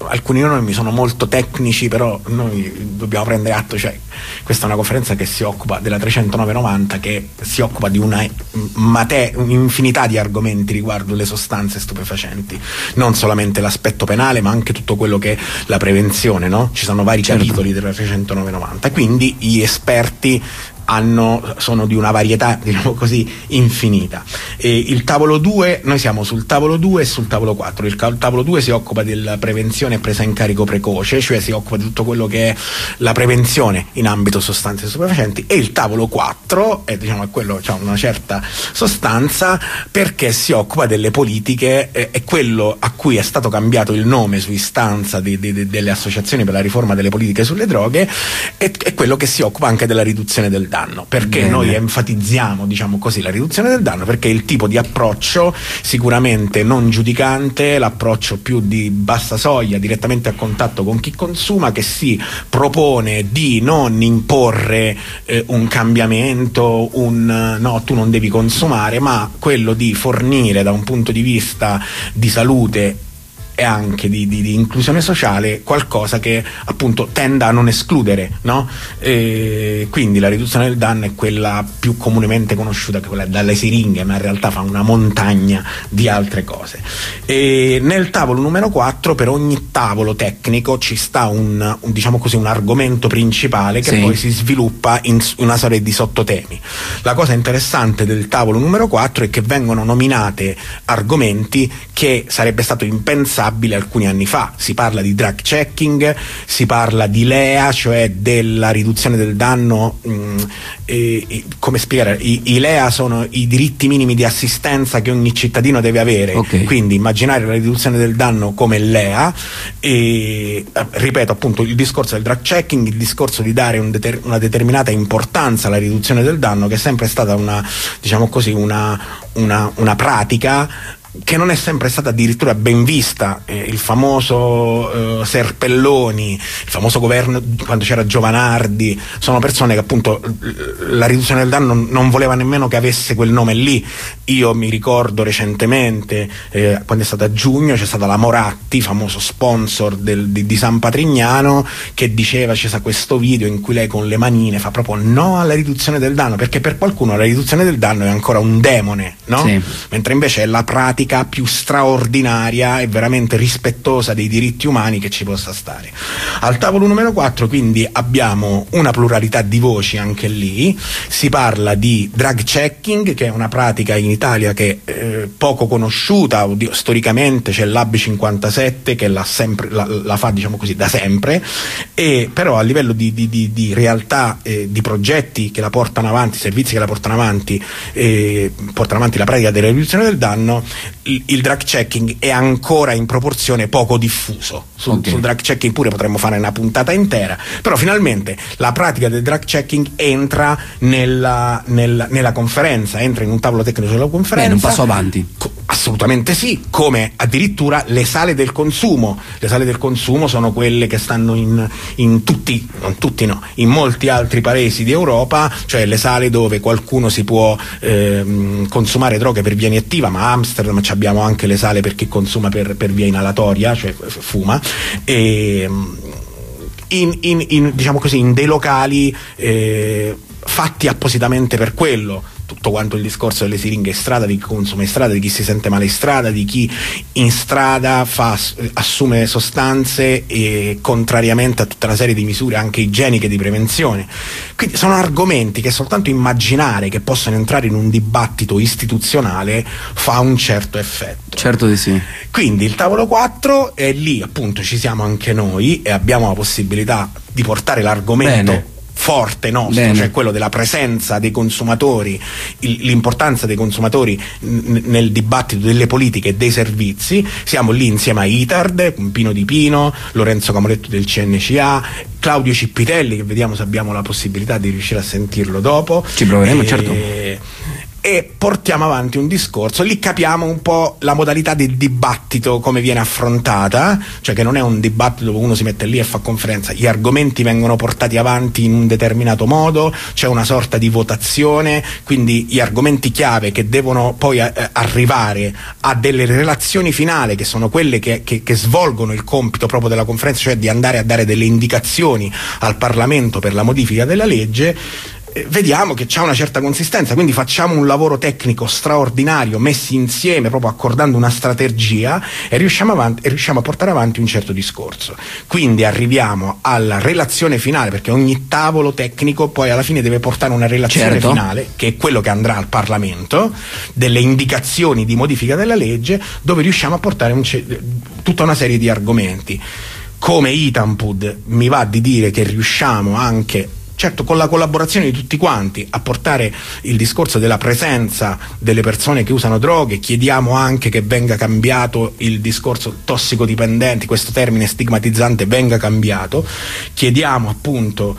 alcuni nomi sono molto tecnici, però noi dobbiamo prendere atto, cioè questa è una conferenza che si occupa della 309-90, che si occupa di un'infinità di argomenti riguardo le sostanze stupefacenti, non solamente l'aspetto penale ma anche tutto quello che è la prevenzione, no? Ci sono vari capitoli della 309-90, quindi gli esperti sono di una varietà, diciamo così, infinita. Il tavolo 2, noi siamo sul tavolo 2 e sul tavolo 4. Il tavolo 2 si occupa della prevenzione e presa in carico precoce, cioè si occupa di tutto quello che è la prevenzione in ambito sostanze stupefacenti, e il tavolo 4 è, diciamo, quello c'ha una certa sostanza perché si occupa delle politiche, è quello a cui è stato cambiato il nome su istanza delle associazioni per la riforma delle politiche sulle droghe, è quello che si occupa anche della riduzione del danno. Perché Bene. Noi enfatizziamo, diciamo così, la riduzione del danno? Perché il tipo di approccio sicuramente non giudicante, l'approccio più di bassa soglia, direttamente a contatto con chi consuma, che si propone di non imporre un cambiamento, no, tu non devi consumare, ma quello di fornire da un punto di vista di salute e anche di inclusione sociale qualcosa che appunto tenda a non escludere, no? Quindi la riduzione del danno è quella più comunemente conosciuta, che quella dalle siringhe, ma in realtà fa una montagna di altre cose. E nel tavolo numero 4, per ogni tavolo tecnico ci sta diciamo così, un argomento principale che poi si sviluppa in una serie di sottotemi. La cosa interessante del tavolo numero 4 è che vengono nominate argomenti che sarebbe stato impensabile alcuni anni fa. Si parla di drug checking, si parla di LEA, cioè della riduzione del danno. Come spiegare? I LEA sono i diritti minimi di assistenza che ogni cittadino deve avere, quindi immaginare la riduzione del danno come LEA, e ripeto appunto il discorso del drug checking, il discorso di dare una determinata importanza alla riduzione del danno, che è sempre stata diciamo così, una pratica che non è sempre stata addirittura ben vista. Il famoso Serpelloni, il famoso governo quando c'era Giovanardi, sono persone che appunto la riduzione del danno non voleva nemmeno che avesse quel nome lì. Io mi ricordo recentemente, quando è stata a giugno, c'è stata la Moratti, famoso sponsor di San Patrignano, che diceva, c'è questo video in cui lei con le manine fa proprio no alla riduzione del danno, perché per qualcuno la riduzione del danno è ancora un demone, no? Sì. Mentre invece è la pratica più straordinaria e veramente rispettosa dei diritti umani che ci possa stare. Al tavolo numero 4 quindi abbiamo una pluralità di voci anche lì. Si parla di drug checking, che è una pratica in Italia che è poco conosciuta. Storicamente c'è l'AB 57 che la fa, diciamo così, da sempre, e però a livello di realtà, di progetti che la portano avanti, servizi che la portano avanti la pratica della riduzione del danno, il drug checking è ancora in proporzione poco diffuso. Sul drug checking pure potremmo fare una puntata intera, però finalmente la pratica del drug checking entra nella conferenza, entra in un tavolo tecnico della conferenza. Un passo avanti. Assolutamente sì, come addirittura le sale del consumo. Le sale del consumo sono quelle che stanno in tutti, non tutti no, in molti altri paesi d'Europa, cioè le sale dove qualcuno si può consumare droghe per via iniettiva, ma a Amsterdam abbiamo anche le sale per chi consuma per via inalatoria, cioè fuma, e diciamo così, in dei locali fatti appositamente per quello. Tutto quanto il discorso delle siringhe in strada, di chi consuma in strada, di chi si sente male in strada, di chi in strada assume sostanze, e contrariamente a tutta una serie di misure anche igieniche di prevenzione. Quindi sono argomenti che soltanto immaginare che possano entrare in un dibattito istituzionale fa un certo effetto. Certo di sì. Quindi il tavolo 4 è lì, appunto ci siamo anche noi e abbiamo la possibilità di portare l'argomento forte nostro, cioè quello della presenza dei consumatori, l'importanza dei consumatori nel dibattito delle politiche e dei servizi. Siamo lì insieme a Itard, Pino Di Pino, Lorenzo Camoretto del CNCA, Claudio Cippitelli, che vediamo se abbiamo la possibilità di riuscire a sentirlo dopo. Ci proveremo, certo. e portiamo avanti un discorso. Lì capiamo un po' la modalità del dibattito, come viene affrontata, cioè che non è un dibattito dove uno si mette lì e fa conferenza, gli argomenti vengono portati avanti in un determinato modo, c'è una sorta di votazione, quindi gli argomenti chiave che devono poi arrivare a delle relazioni finali, che sono quelle che svolgono il compito proprio della conferenza, cioè di andare a dare delle indicazioni al Parlamento per la modifica della legge. Vediamo che c'ha una certa consistenza, quindi facciamo un lavoro tecnico straordinario, messi insieme, proprio accordando una strategia, e riusciamo a portare avanti un certo discorso. Quindi arriviamo alla relazione finale, perché ogni tavolo tecnico poi alla fine deve portare una relazione finale, che è quello che andrà al Parlamento, delle indicazioni di modifica della legge, dove riusciamo a portare tutta una serie di argomenti. Come Itampud mi va di dire che riusciamo anche, certo con la collaborazione di tutti quanti, a portare il discorso della presenza delle persone che usano droghe. Chiediamo anche che venga cambiato il discorso tossicodipendenti, questo termine stigmatizzante venga cambiato. Chiediamo appunto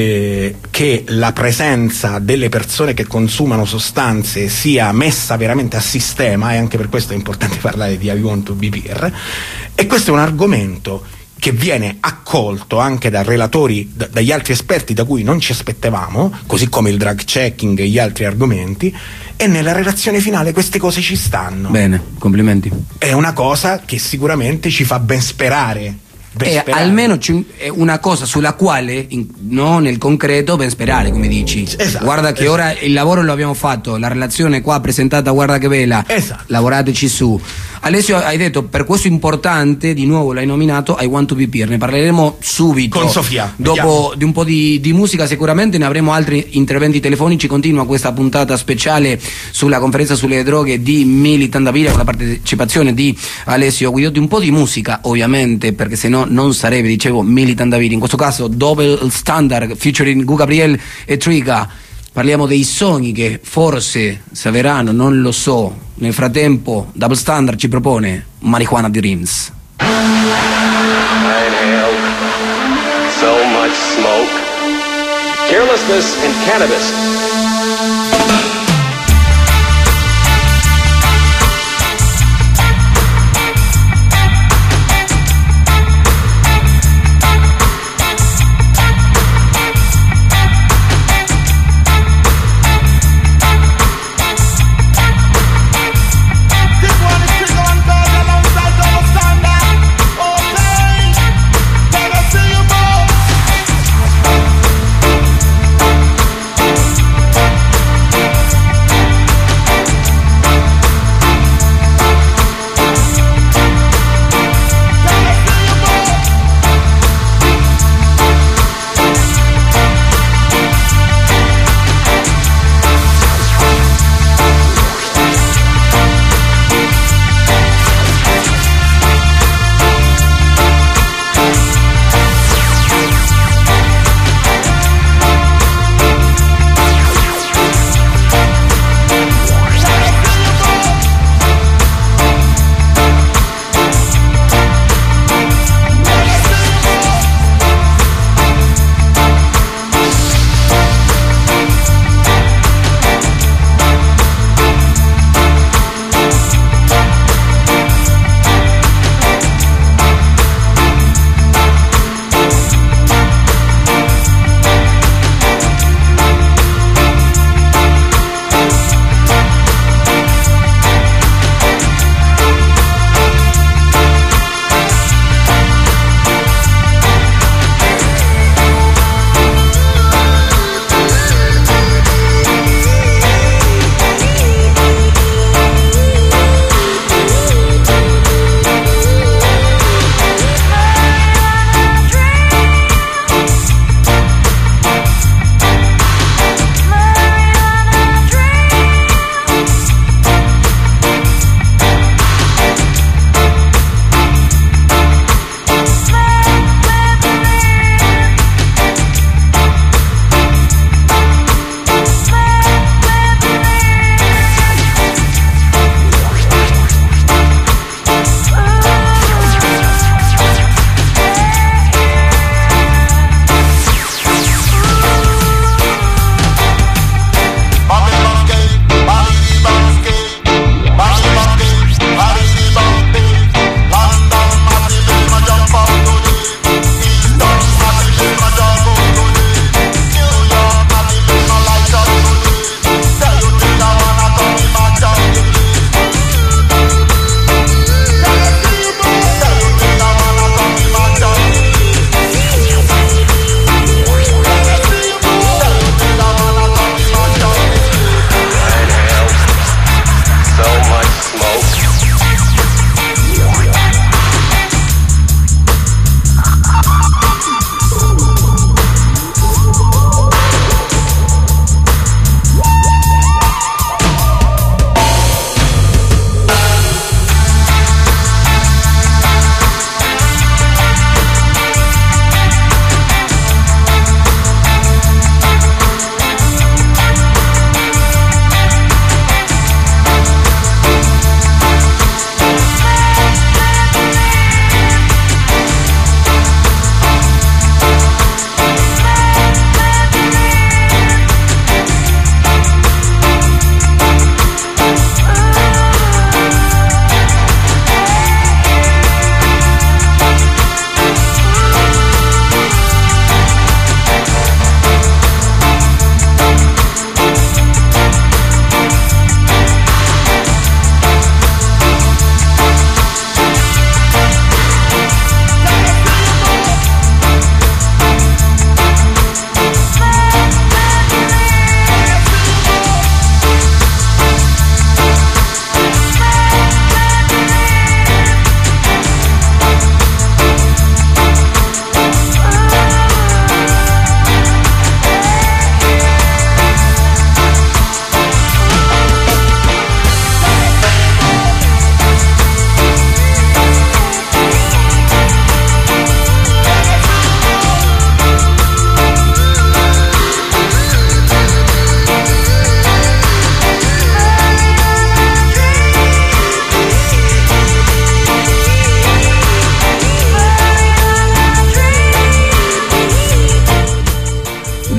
che la presenza delle persone che consumano sostanze sia messa veramente a sistema, e anche per questo è importante parlare di I Want to Be Peer, e questo è un argomento che viene accolto anche da relatori, dagli altri esperti da cui non ci aspettavamo, così come il drug checking e gli altri argomenti, e nella relazione finale queste cose ci stanno. Bene, complimenti. È una cosa che sicuramente ci fa ben sperare. Almeno è una cosa sulla quale, nel concreto, ben sperare, come dici. Esatto, guarda che ora il lavoro lo abbiamo fatto, la relazione qua presentata, guarda che bella. Esatto. Lavorateci su. Alessio, hai detto, per questo importante, di nuovo l'hai nominato, I Want to Be Peer, ne parleremo subito. Con Sofia. Dopo di un po' di musica sicuramente ne avremo altri interventi telefonici. Continua questa puntata speciale sulla conferenza sulle droghe di Militant Davide, con la partecipazione di Alessio Guidotti. Un po' di musica ovviamente, perché sennò non sarebbe, dicevo, Militant Davide. In questo caso Double Standard featuring Gu Gabriel e Triga. Parliamo dei sogni che forse saveranno, non lo so. Nel frattempo Double Standard ci propone Marijuana Dreams. I inhaled so much smoke, carelessness and cannabis. Okay,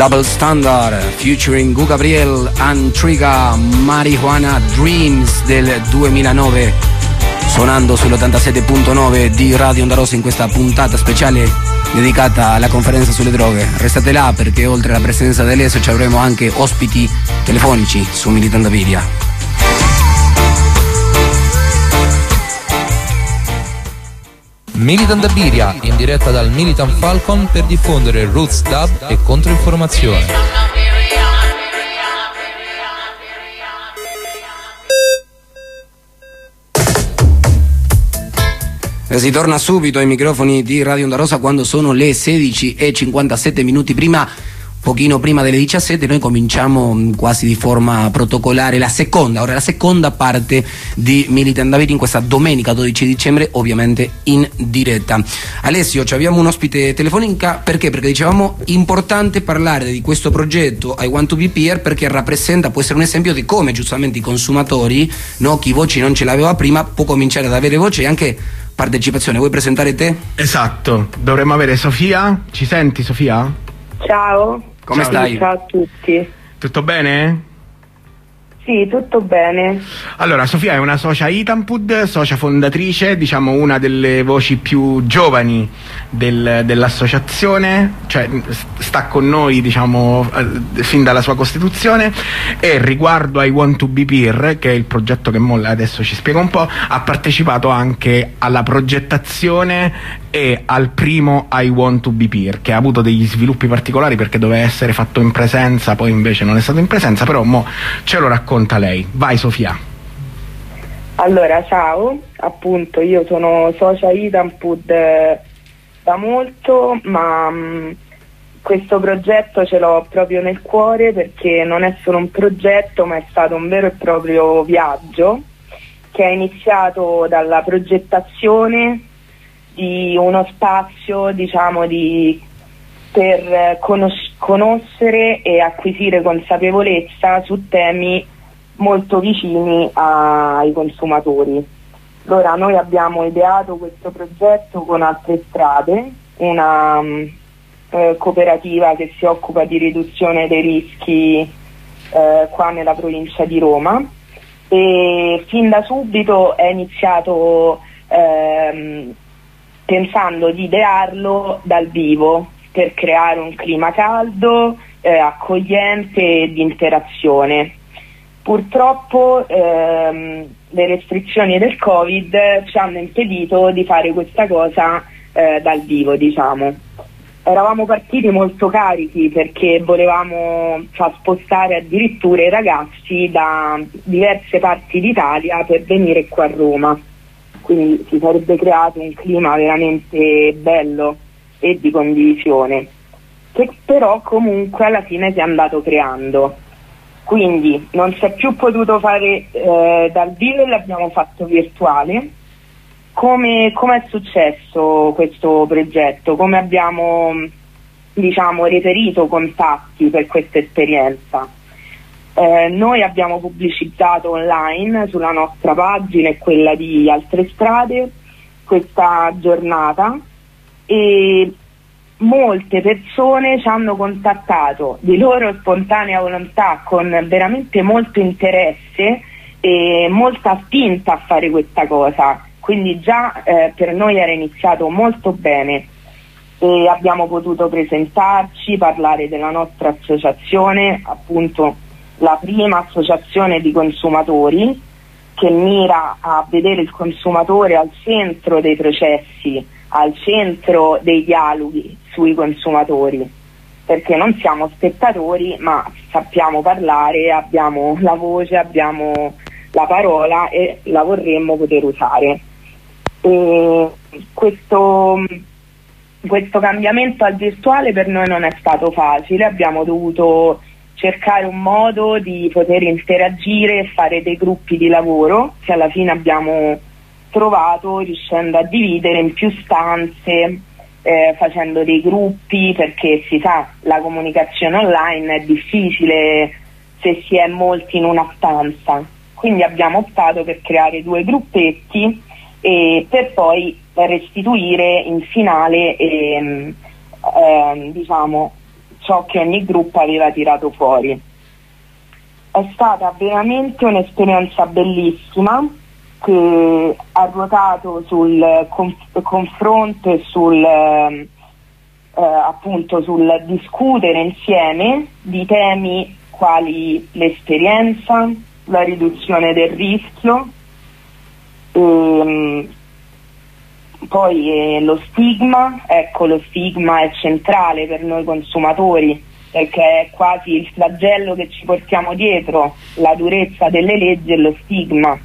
Double Standard featuring Gu Gabriel and Triga, Marijuana Dreams del 2009, suonando sull'87.9 di Radio Onda Rossa in questa puntata speciale dedicata alla conferenza sulle droghe. Restate là perché oltre alla presenza dell'ESO ci avremo anche ospiti telefonici su Militant Aviria. Militant Abiria, in diretta dal Militant Falcon per diffondere roots dub e controinformazione. Si torna subito ai microfoni di Radio Onda Rossa quando sono le 16:57 prima. Pochino prima delle 17 noi cominciamo quasi di forma protocolare la seconda parte di Militant Aviria in questa domenica 12 dicembre, ovviamente in diretta. Alessio, abbiamo un ospite telefonica perché dicevamo importante parlare di questo progetto I Want to Be Peer, perché rappresenta, può essere un esempio di come giustamente i consumatori, no, chi voci non ce l'aveva prima, può cominciare ad avere voce e anche partecipazione. Vuoi presentare te? Esatto, dovremmo avere Sofia. Ci senti, Sofia? Ciao. Come stai? Ciao a tutti. Tutto bene? Sì, tutto bene. Allora, Sofia è una socia Itampud, socia fondatrice, diciamo una delle voci più giovani dell'associazione, cioè sta con noi, diciamo, fin dalla sua costituzione, e riguardo ai Want to Be Peer, che è il progetto che Molla adesso ci spiega un po', ha partecipato anche alla progettazione e al primo I Want to Be Peer, che ha avuto degli sviluppi particolari perché doveva essere fatto in presenza, poi invece non è stato in presenza, però mo ce lo racconta lei. Vai Sofia. Allora, ciao, appunto io sono socia Itampud da molto, ma questo progetto ce l'ho proprio nel cuore perché non è solo un progetto, ma è stato un vero e proprio viaggio che è iniziato dalla progettazione di uno spazio, diciamo, per conoscere e acquisire consapevolezza su temi molto vicini ai consumatori. Allora, noi abbiamo ideato questo progetto con Altre Strade, una cooperativa che si occupa di riduzione dei rischi qua nella provincia di Roma, e fin da subito è iniziato pensando di idearlo dal vivo per creare un clima caldo, accogliente e di interazione. Purtroppo le restrizioni del Covid ci hanno impedito di fare questa cosa dal vivo, diciamo. Eravamo partiti molto carichi perché volevamo far spostare addirittura i ragazzi da diverse parti d'Italia per venire qua a Roma. Quindi si sarebbe creato un clima veramente bello e di condivisione, che però comunque alla fine si è andato creando. Quindi non si è più potuto fare dal vivo e l'abbiamo fatto virtuale. Come è successo questo progetto? Come abbiamo, diciamo, reperito contatti per questa esperienza? Noi abbiamo pubblicizzato online sulla nostra pagina e quella di Altre Strade questa giornata, e molte persone ci hanno contattato di loro spontanea volontà, con veramente molto interesse e molta spinta a fare questa cosa. Quindi già per noi era iniziato molto bene e abbiamo potuto presentarci, parlare della nostra associazione, appunto la prima associazione di consumatori che mira a vedere il consumatore al centro dei processi, al centro dei dialoghi sui consumatori, perché non siamo spettatori ma sappiamo parlare, abbiamo la voce, abbiamo la parola e la vorremmo poter usare. E questo cambiamento al virtuale per noi non è stato facile, abbiamo dovuto cercare un modo di poter interagire e fare dei gruppi di lavoro che alla fine abbiamo trovato riuscendo a dividere in più stanze, facendo dei gruppi, perché si sa, la comunicazione online è difficile se si è molti in una stanza. Quindi abbiamo optato per creare 2 gruppetti e per poi restituire in finale diciamo ciò che ogni gruppo aveva tirato fuori. È stata veramente un'esperienza bellissima che ha ruotato sul confronto e appunto sul discutere insieme di temi quali l'esperienza, la riduzione del rischio, poi lo stigma. Ecco, lo stigma è centrale per noi consumatori perché è quasi il flagello che ci portiamo dietro, la durezza delle leggi e lo stigma.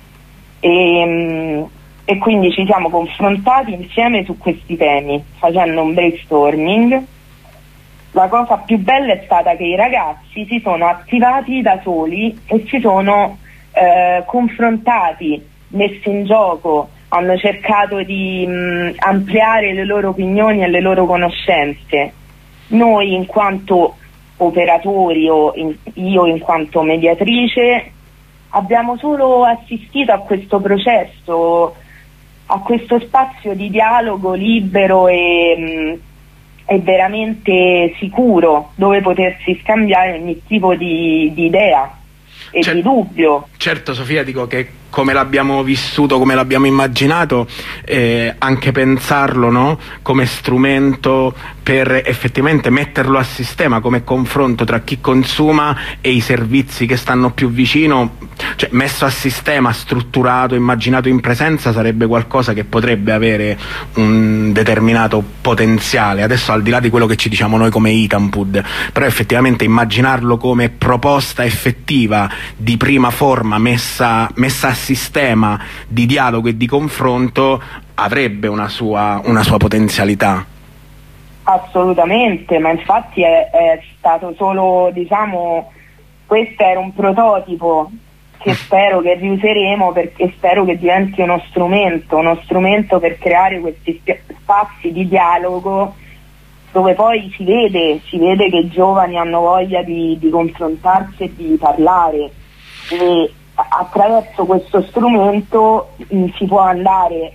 E quindi ci siamo confrontati insieme su questi temi facendo un brainstorming. La cosa più bella è stata che i ragazzi si sono attivati da soli e si sono confrontati, messi in gioco, hanno cercato di ampliare le loro opinioni e le loro conoscenze. Noi in quanto operatori o io in quanto mediatrice abbiamo solo assistito a questo processo, a questo spazio di dialogo libero e veramente sicuro dove potersi scambiare ogni tipo di idea e di dubbio. Certo, Sofia, dico che come l'abbiamo vissuto, come l'abbiamo immaginato, anche pensarlo, no? Come strumento per effettivamente metterlo a sistema come confronto tra chi consuma e i servizi che stanno più vicino, cioè messo a sistema, strutturato, immaginato in presenza, sarebbe qualcosa che potrebbe avere un determinato potenziale. Adesso, al di là di quello che ci diciamo noi come Itampud, però effettivamente immaginarlo come proposta effettiva di prima forma messa a sistema di dialogo e di confronto avrebbe una sua potenzialità. Assolutamente, ma infatti è stato solo, diciamo, questo era un prototipo che spero che riuseremo, perché spero che diventi uno strumento per creare questi spazi di dialogo dove poi si vede che i giovani hanno voglia di confrontarsi e di parlare, e attraverso questo strumento si può andare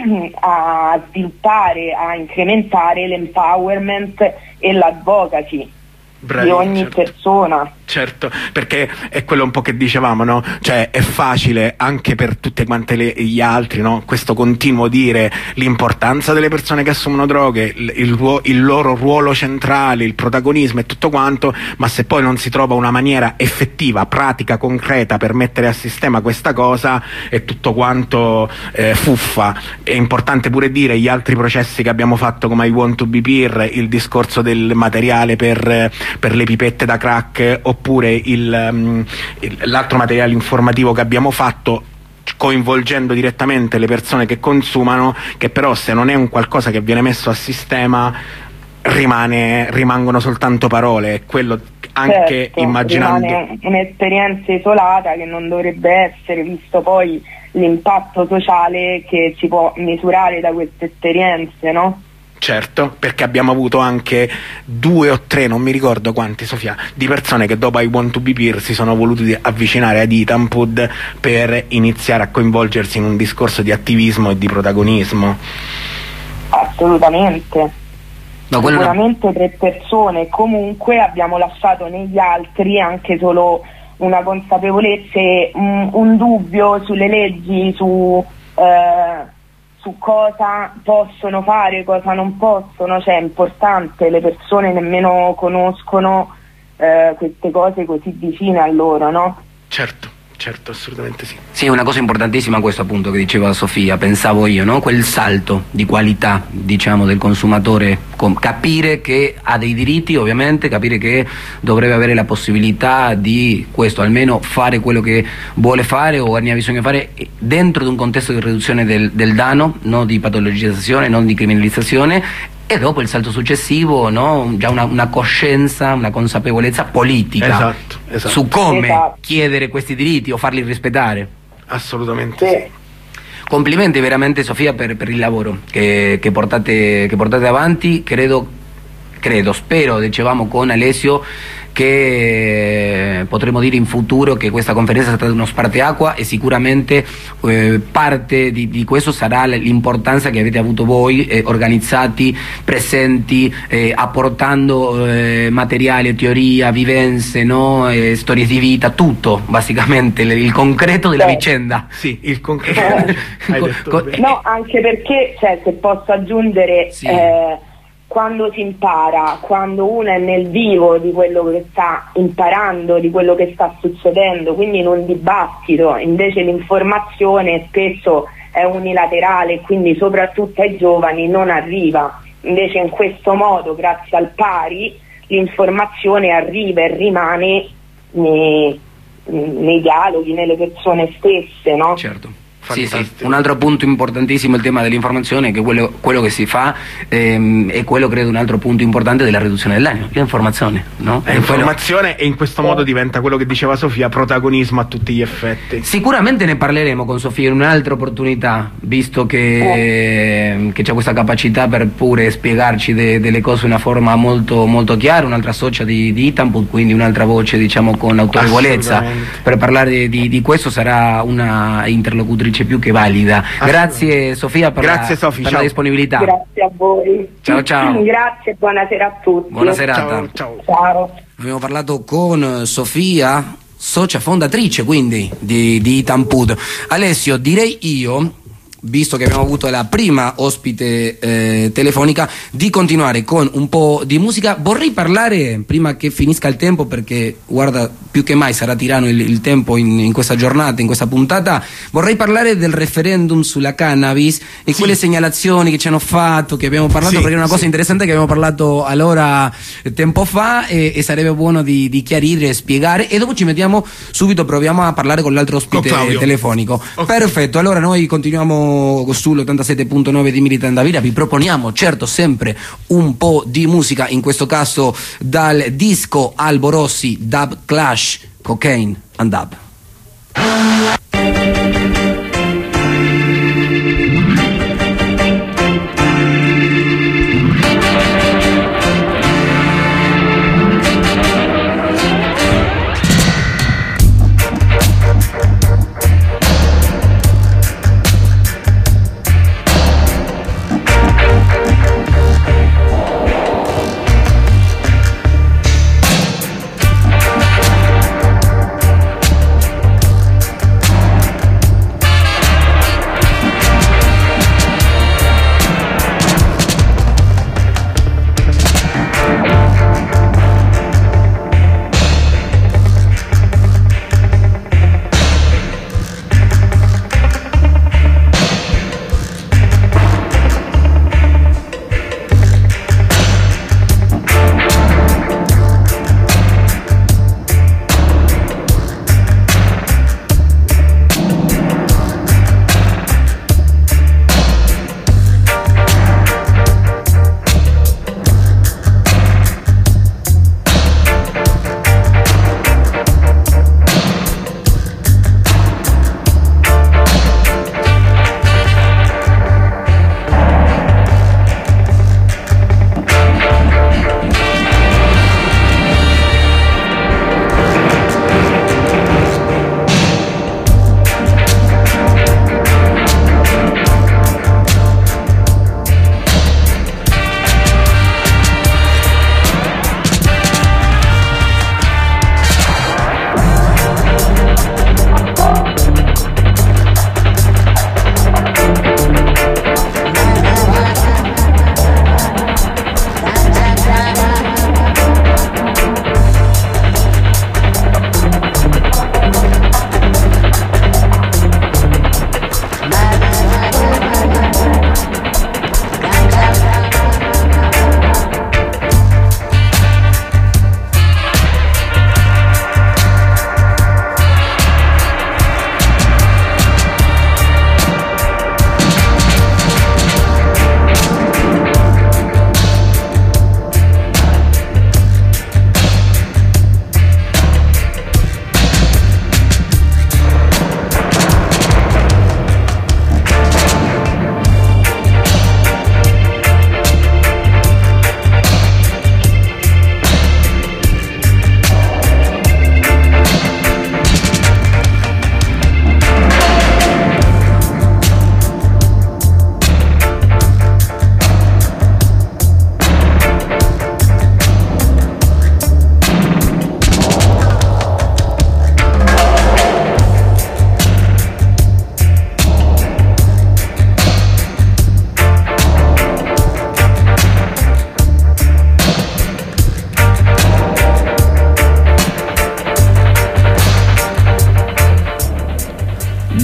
a sviluppare, a incrementare l'empowerment e l'advocacy di ogni persona. Certo, perché è quello un po' che dicevamo, no? Cioè è facile anche per tutte quante gli altri, no? Questo continuo dire l'importanza delle persone che assumono droghe, il loro ruolo centrale, il protagonismo e tutto quanto, ma se poi non si trova una maniera effettiva, pratica, concreta per mettere a sistema questa cosa, è tutto quanto fuffa. È importante pure dire gli altri processi che abbiamo fatto come I Want to Be Peer, il discorso del materiale per le pipette da crack, oppure l'altro materiale informativo che abbiamo fatto coinvolgendo direttamente le persone che consumano, che però se non è un qualcosa che viene messo a sistema rimangono soltanto parole. Quello anche, certo, immaginando, rimane un'esperienza isolata che non dovrebbe essere, visto poi l'impatto sociale che si può misurare da queste esperienze, no? Certo, perché abbiamo avuto anche 2 o 3, non mi ricordo quanti, Sofia, di persone che dopo I Want to Be Peer si sono voluti avvicinare ad Itampud per iniziare a coinvolgersi in un discorso di attivismo e di protagonismo. Assolutamente. Sicuramente 3 persone. Comunque abbiamo lasciato negli altri anche solo una consapevolezza e un dubbio sulle leggi, su cosa possono fare, cosa non possono. Cioè è importante, le persone nemmeno conoscono queste cose così vicine a loro, no? Certo, assolutamente sì. Sì, una cosa importantissima questo appunto che diceva Sofia, pensavo io, no? Quel salto di qualità, diciamo, del consumatore, capire che ha dei diritti, ovviamente, capire che dovrebbe avere la possibilità di questo, almeno fare quello che vuole fare o ne ha bisogno di fare dentro di un contesto di riduzione del danno, non di patologizzazione, non di criminalizzazione. E dopo il salto successivo, no? Già una coscienza, una consapevolezza politica esatto. su come chiedere questi diritti o farli rispettare. Assolutamente sì. Complimenti veramente, Sofia, per il lavoro che portate avanti. Credo, spero, dicevamo con Alessio, che potremmo dire in futuro che questa conferenza è stata uno spartiacque e sicuramente parte di questo sarà l'importanza che avete avuto voi organizzati, presenti, apportando materiale, teoria, vivenze, no? Storie di vita, tutto basicamente, il concreto della vicenda. Sì, il concreto. No, anche perché, cioè, se posso aggiungere, Sì. Quando si impara, quando uno è nel vivo di quello che sta imparando, di quello che sta succedendo, quindi in un dibattito, invece l'informazione spesso è unilaterale, quindi soprattutto ai giovani non arriva. Invece in questo modo, grazie al pari, l'informazione arriva e rimane nei dialoghi, nelle persone stesse, no? Certo. Sì, sì. Un altro punto importantissimo è il tema dell'informazione, che quello che si fa è quello, credo, un altro punto importante della riduzione del danno, l'informazione, no? L'informazione e in questo modo diventa quello che diceva Sofia, protagonismo a tutti gli effetti. Sicuramente ne parleremo con Sofia in un'altra opportunità, visto che c'è questa capacità per pure spiegarci delle cose in una forma molto, molto chiara, un'altra socia di Istanbul, quindi un'altra voce, diciamo, con autorevolezza. Per parlare di questo sarà una interlocutrice più che valida. Grazie Sofia per la disponibilità. Grazie a voi. Ciao ciao. Grazie, buonasera a tutti. Buona serata. Ciao. Abbiamo parlato con Sofia, socia fondatrice quindi di Istanbul. Alessio, direi io, visto che abbiamo avuto la prima ospite telefonica, di continuare con un po' di musica. Vorrei parlare, prima che finisca il tempo, perché guarda, più che mai sarà tirano il tempo in questa giornata, in questa puntata, vorrei parlare del referendum sulla cannabis e quelle segnalazioni che ci hanno fatto, che abbiamo parlato, perché è una cosa interessante che abbiamo parlato allora tempo fa e sarebbe buono di chiarire e spiegare, e dopo ci mettiamo subito, proviamo a parlare con l'altro ospite telefonico. Perfetto, allora noi continuiamo sull'87.9 di Militant da Vita, vi proponiamo certo sempre un po' di musica, in questo caso dal disco Alborossi, Dub Clash, Cocaine and Dub.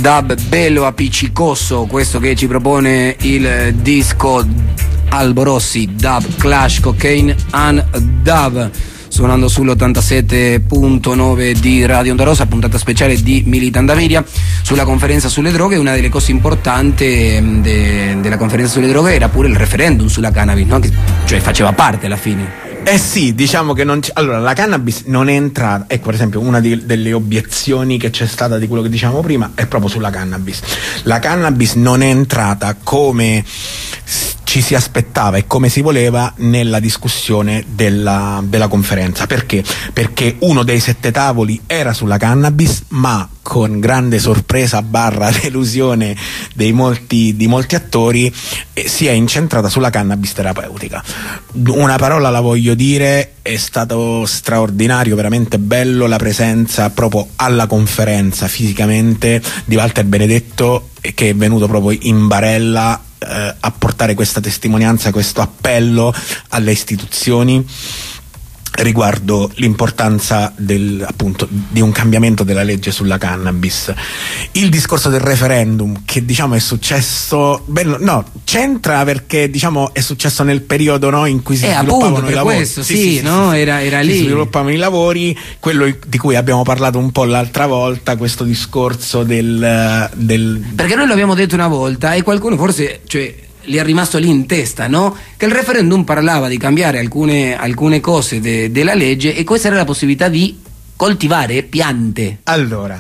dub bello appiccicoso, questo che ci propone il disco Albo Rossi, dub Clash Cocaine and Dub, suonando sull'87.9 di Radio Onda Rossa, puntata speciale di Militant da Media sulla conferenza sulle droghe. Una delle cose importanti della conferenza sulle droghe era pure il referendum sulla cannabis, no? Cioè faceva parte alla fine. Sì, diciamo che allora la cannabis non è entrata, ecco, per esempio una delle obiezioni che c'è stata di quello che dicevamo prima è proprio sulla cannabis. La cannabis non è entrata come ci si aspettava e come si voleva nella discussione della conferenza. Perché? Perché uno dei 7 tavoli era sulla cannabis, ma con grande sorpresa / delusione di molti attori si è incentrata sulla cannabis terapeutica. Una parola la voglio dire: è stato straordinario, veramente bello la presenza proprio alla conferenza fisicamente di Walter Benedetto, che è venuto proprio in barella a portare questa testimonianza, questo appello alle istituzioni riguardo l'importanza appunto di un cambiamento della legge sulla cannabis. Il discorso del referendum, che diciamo è successo c'entra perché diciamo è successo nel periodo, no, in cui si sviluppavano i lavori. Questo, era lì. Si sviluppavano i lavori, quello di cui abbiamo parlato un po' l'altra volta, questo discorso del perché noi l'abbiamo detto una volta e qualcuno forse, gli è rimasto lì in testa, no? Che il referendum parlava di cambiare alcune cose della legge, e questa era la possibilità di coltivare piante. Allora,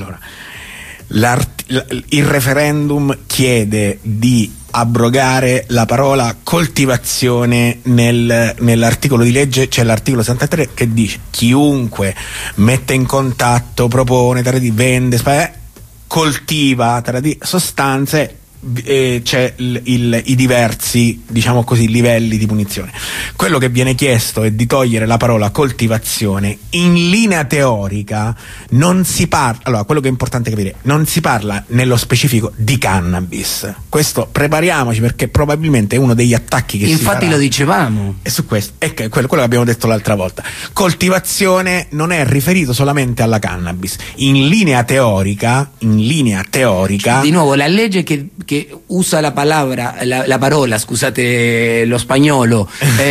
il referendum chiede di abrogare la parola coltivazione nell'articolo di legge. C'è l'articolo 63 che dice: chiunque mette in contatto, propone, vende, coltiva sostanze, c'è i diversi, diciamo così, livelli di punizione. Quello che viene chiesto è di togliere la parola coltivazione. In linea teorica non si parla, allora quello che è importante capire, non si parla nello specifico di cannabis. Questo prepariamoci, perché probabilmente è uno degli attacchi che infatti si farà. Lo dicevamo. E su questo è quello che abbiamo detto l'altra volta. Coltivazione non è riferito solamente alla cannabis. In linea teorica di nuovo la legge che usa la parola, scusate lo spagnolo,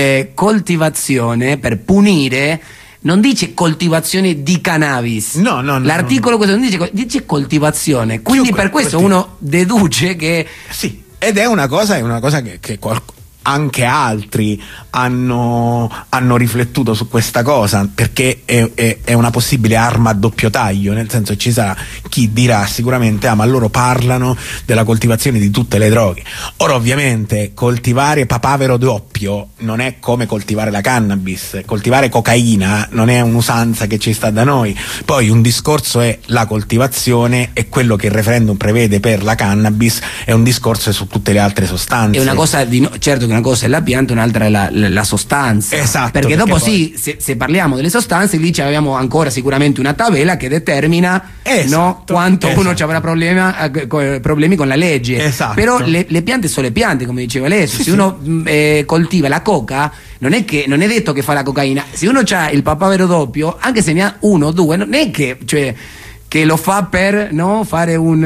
coltivazione per punire, non dice coltivazione di cannabis. No. L'articolo questo non dice coltivazione. Quindi per questo uno deduce che sì, ed è una cosa che anche altri hanno riflettuto su questa cosa, perché è una possibile arma a doppio taglio, nel senso che ci sarà chi dirà sicuramente: ma loro parlano della coltivazione di tutte le droghe. Ora, ovviamente, coltivare papavero doppio non è come coltivare la cannabis. Coltivare cocaina non è un'usanza che ci sta da noi. Poi un discorso è la coltivazione, e quello che il referendum prevede per la cannabis è un discorso su tutte le altre sostanze. È una cosa certo che una cosa è la pianta, un'altra è la sostanza. Esatto. Perché dopo poi... se parliamo delle sostanze, lì abbiamo ancora sicuramente una tabella che determina quanto uno ci avrà problemi con la legge. Esatto. Però le piante sono le piante, come diceva lei. Se uno coltiva la coca, non è detto che fa la cocaina. Se uno ha il papavero doppio, anche se ne ha 1 o 2, non è che lo fa per fare un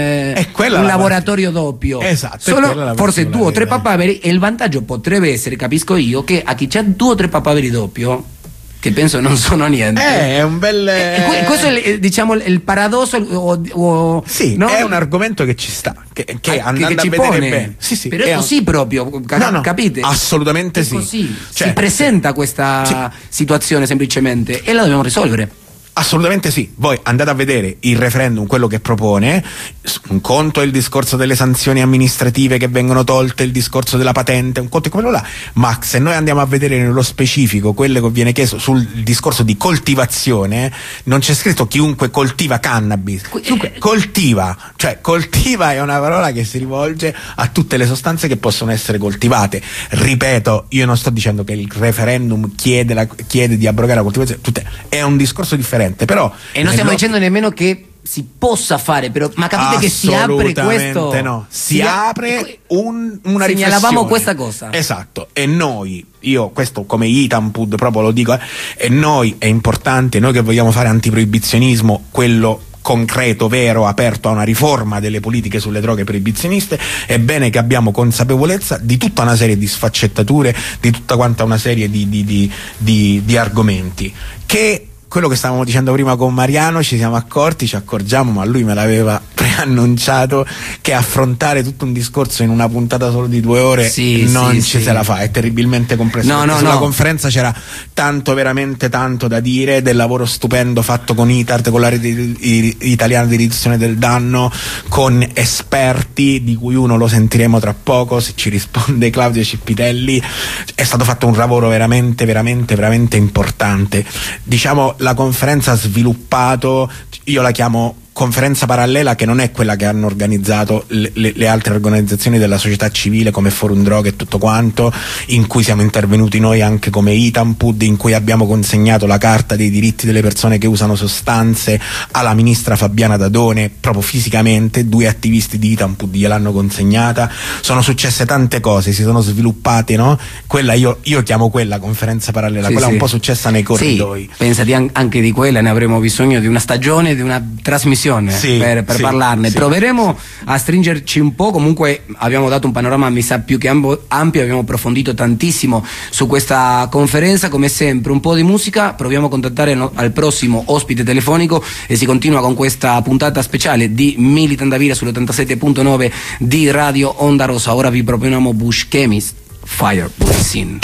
laboratorio doppio. Esatto. Solo forse 2 o 3 papaveri, e il vantaggio potrebbe essere, capisco io, che a chi c'ha 2 o 3 papaveri doppio, che penso non sono niente, è un bel questo è diciamo il paradosso sì, no? È un argomento che ci sta, che andando ci a vedere pone. bene. Sì, però è così proprio, capite? Assolutamente sì. Così. Si presenta questa situazione semplicemente, e la dobbiamo risolvere. Assolutamente sì. Voi andate a vedere il referendum, quello che propone. Un conto è il discorso delle sanzioni amministrative che vengono tolte, il discorso della patente, un conto è quello là, ma se noi andiamo a vedere nello specifico quello che viene chiesto sul discorso di coltivazione, non c'è scritto chiunque coltiva cannabis. Coltiva è una parola che si rivolge a tutte le sostanze che possono essere coltivate. Ripeto, io non sto dicendo che il referendum chiede di abrogare la coltivazione, è un discorso differente. Però non stiamo dicendo nemmeno che si possa fare, però, ma capite che si apre questo? No, si apre una riflessione. Segnalavamo questa cosa. Esatto, e io questo come Itampud proprio lo dico, e noi è importante, noi che vogliamo fare antiproibizionismo, quello concreto, vero, aperto a una riforma delle politiche sulle droghe proibizioniste. È bene che abbiamo consapevolezza di tutta una serie di sfaccettature, di tutta quanta una serie di argomenti che, quello che stavamo dicendo prima con Mariano, ci accorgiamo, ma lui me l'aveva preannunciato, che affrontare tutto un discorso in una puntata solo di 2 ore se la fa, è terribilmente complesso. Sulla conferenza c'era veramente tanto da dire, del lavoro stupendo fatto con ITART, con la rete italiana di riduzione del danno, con esperti di cui uno lo sentiremo tra poco, se ci risponde Claudio Cipitelli. È stato fatto un lavoro veramente importante. Diciamo, la conferenza ha sviluppato, io la chiamo conferenza parallela, che non è quella che hanno organizzato le altre organizzazioni della società civile come Forum Droghe e tutto quanto, in cui siamo intervenuti noi anche come Itampud, in cui abbiamo consegnato la carta dei diritti delle persone che usano sostanze alla ministra Fabiana Dadone, proprio fisicamente 2 attivisti di Itampud gliel'hanno consegnata. Sono successe tante cose, si sono sviluppate, no? Quella io chiamo quella conferenza parallela, quella un po' successa nei corridoi. Pensati anche di quella, ne avremo bisogno di una stagione, di una trasmissione per parlarne. Proveremo a stringerci un po'. Comunque abbiamo dato un panorama, mi sa, più che ampio, abbiamo approfondito tantissimo su questa conferenza. Come sempre un po' di musica, proviamo a contattare al prossimo ospite telefonico e si continua con questa puntata speciale di Militant da Vita sull'87.9 di Radio Onda Rossa. Ora vi proponiamo Bush Chemist, Fire Blazing.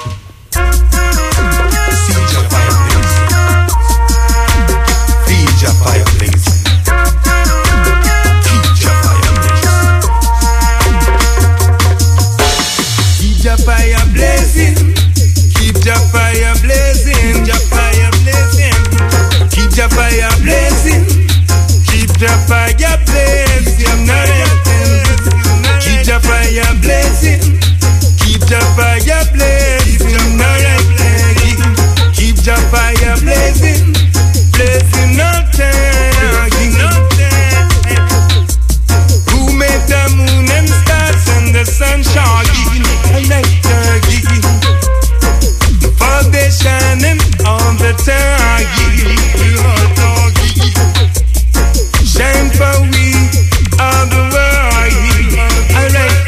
Fire blazing, keep your fire blazing, your fire blazing, keep your fire blazing, keep your fire blazing, keep your fire blazing, keep your fire blazing, keep your fire blazing, blazing all time. Who made the moon and stars and the sun shine? For they shining all the time. Shine for we all the world. I like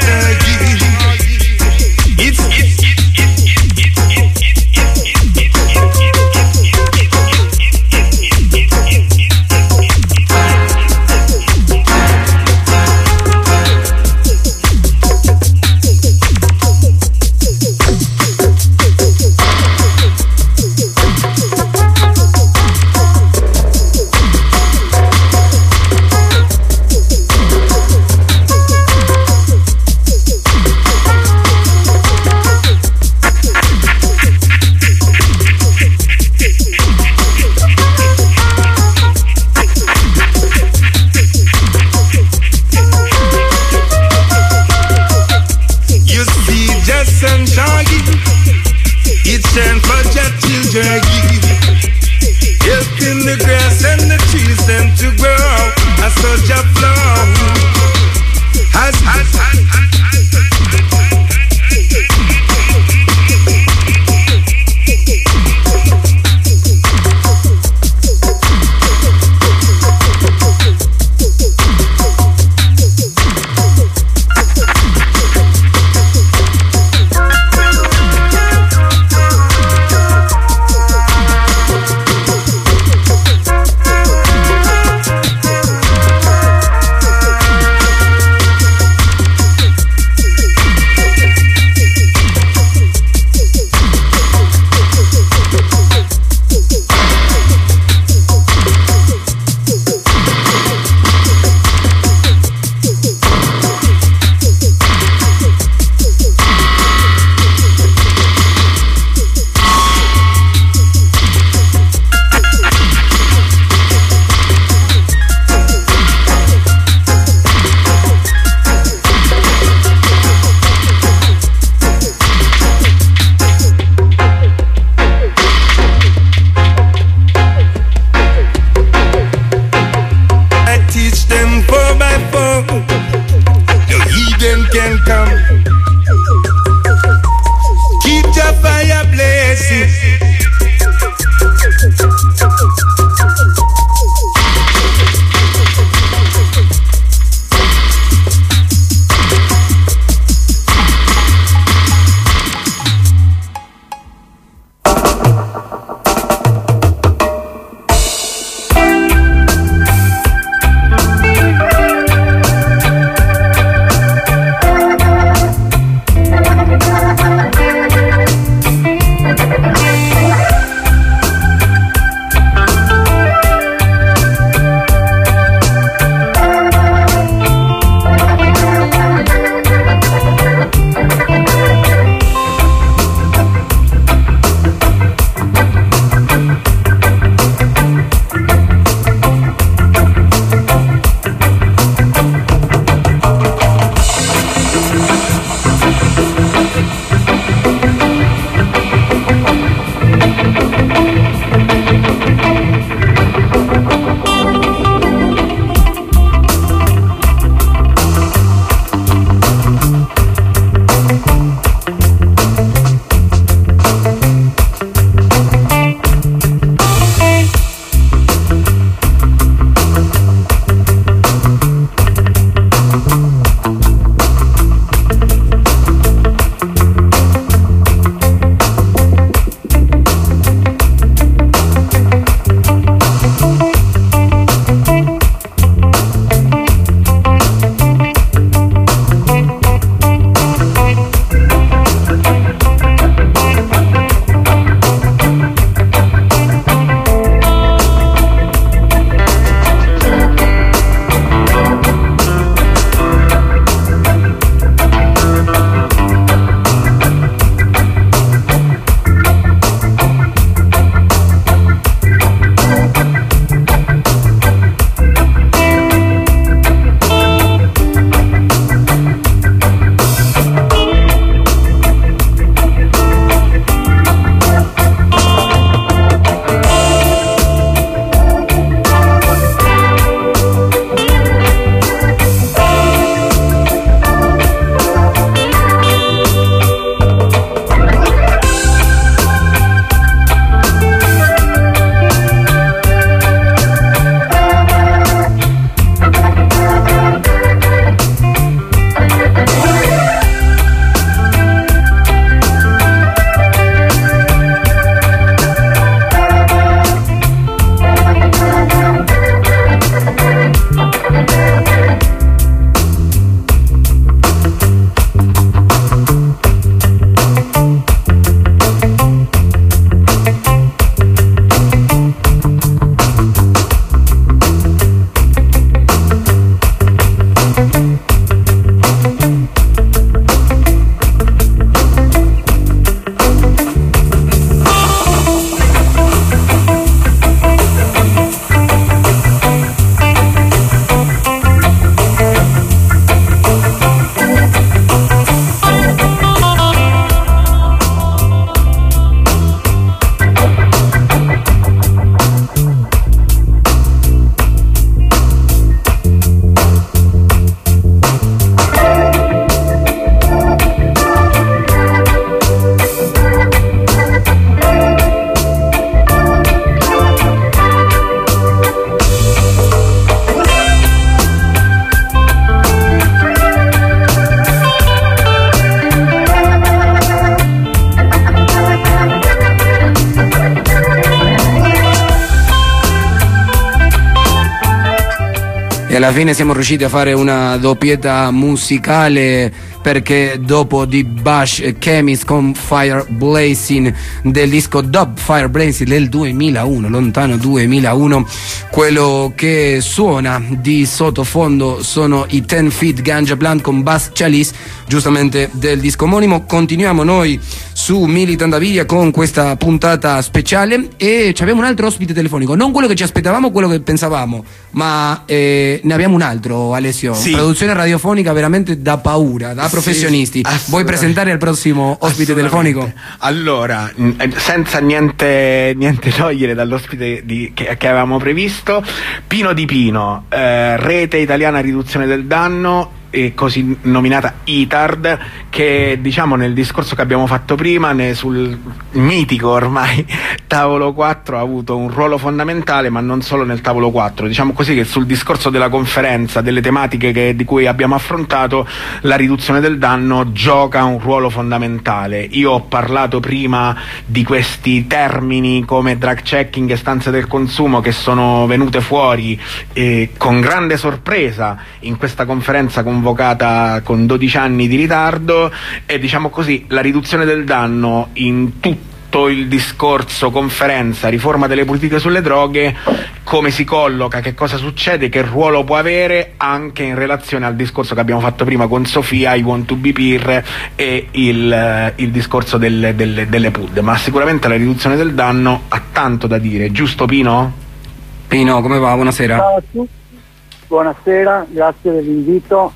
e alla fine siamo riusciti a fare una doppietta musicale, perché dopo di Bush Chemist con Fire Blazing del disco Dub Fire Blazing del 2001, lontano 2001, quello che suona di sottofondo sono i 10 Feet Ganja Plant con Bass Chalice, giustamente del disco omonimo. Continuiamo noi su Militant Avidia con questa puntata speciale e abbiamo un altro ospite telefonico, non quello che ci aspettavamo, quello che pensavamo, ma ne abbiamo un altro, Alessio. Sì. Produzione radiofonica veramente da paura, da professionisti. Vuoi presentare il prossimo ospite telefonico? Allora, senza niente togliere dall'ospite che avevamo previsto, Pino Di Pino, Rete Italiana Riduzione del Danno, e così nominata ITARD, che diciamo nel discorso che abbiamo fatto prima sul mitico ormai tavolo 4 ha avuto un ruolo fondamentale, ma non solo nel tavolo 4, diciamo così che sul discorso della conferenza, delle tematiche di cui abbiamo affrontato, la riduzione del danno gioca un ruolo fondamentale. Io ho parlato prima di questi termini come drug checking e stanze del consumo che sono venute fuori con grande sorpresa in questa conferenza convocata con 12 anni di ritardo, e diciamo così la riduzione del danno in tutto il discorso conferenza riforma delle politiche sulle droghe, come si colloca, che cosa succede, che ruolo può avere anche in relazione al discorso che abbiamo fatto prima con Sofia, I Want to be Peer e il discorso delle PUD. Ma sicuramente la riduzione del danno ha tanto da dire, giusto Pino? Pino, come va? Buonasera. Ciao a tutti, buonasera, grazie dell'invito.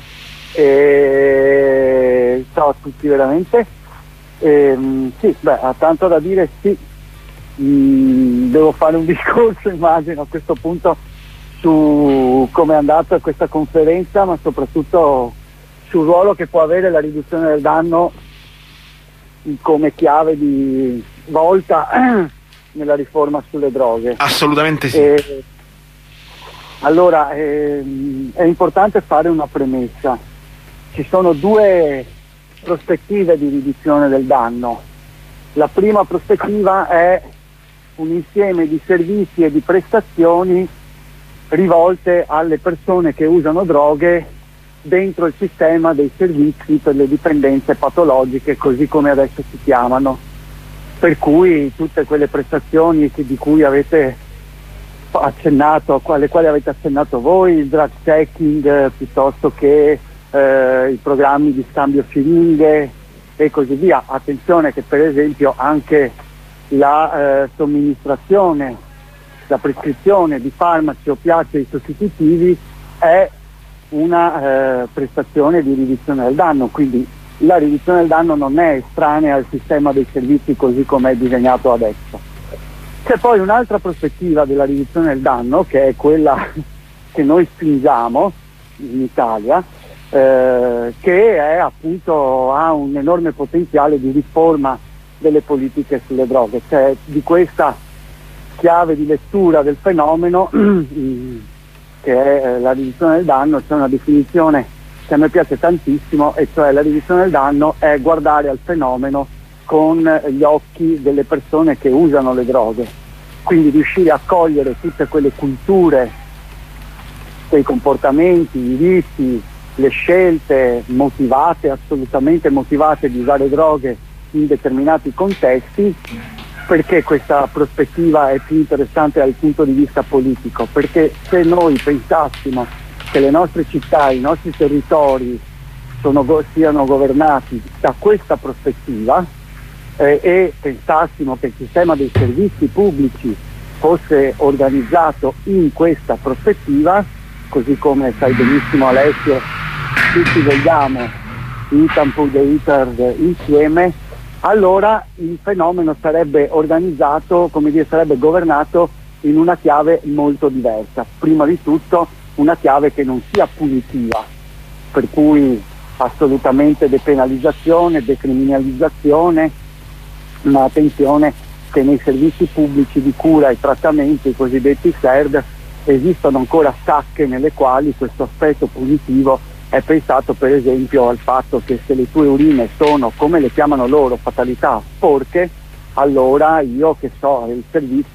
Ciao a tutti veramente. Sì, ha tanto da dire, sì. Devo fare un discorso, immagino, a questo punto su come è andata questa conferenza, ma soprattutto sul ruolo che può avere la riduzione del danno come chiave di volta nella riforma sulle droghe. Assolutamente sì. Allora, è importante fare una premessa. Ci sono due prospettive di riduzione del danno. La prima prospettiva è un insieme di servizi e di prestazioni rivolte alle persone che usano droghe dentro il sistema dei servizi per le dipendenze patologiche, così come adesso si chiamano. Per cui tutte quelle prestazioni di cui avete accennato, alle quali avete accennato voi, il drug checking piuttosto che i programmi di scambio siringhe e così via. Attenzione che per esempio anche la somministrazione, la prescrizione di farmaci oppiacei sostitutivi è una prestazione di riduzione del danno, quindi la riduzione del danno non è estranea al sistema dei servizi così come è disegnato adesso. C'è poi un'altra prospettiva della riduzione del danno, che è quella che noi spingiamo in Italia, che è appunto ha un enorme potenziale di riforma delle politiche sulle droghe. Cioè, di questa chiave di lettura del fenomeno che è la riduzione del danno, c'è una definizione che a me piace tantissimo, e cioè la riduzione del danno è guardare al fenomeno con gli occhi delle persone che usano le droghe, quindi riuscire a cogliere tutte quelle culture, quei comportamenti, i vizi, le scelte motivate, assolutamente motivate di usare droghe in determinati contesti. Perché questa prospettiva è più interessante dal punto di vista politico? Perché se noi pensassimo che le nostre città, i nostri territori siano governati da questa prospettiva e pensassimo che il sistema dei servizi pubblici fosse organizzato in questa prospettiva, così come sai benissimo Alessio, tutti vogliamo ITAMPUD e ITARD insieme, allora il fenomeno sarebbe organizzato, come dire, sarebbe governato in una chiave molto diversa. Prima di tutto una chiave che non sia punitiva, per cui assolutamente depenalizzazione, decriminalizzazione, ma attenzione che nei servizi pubblici di cura e trattamento, i cosiddetti SERD, esistono ancora sacche nelle quali questo aspetto punitivo è pensato, per esempio, al fatto che se le tue urine sono, come le chiamano loro, fatalità sporche, allora io che so, il servizio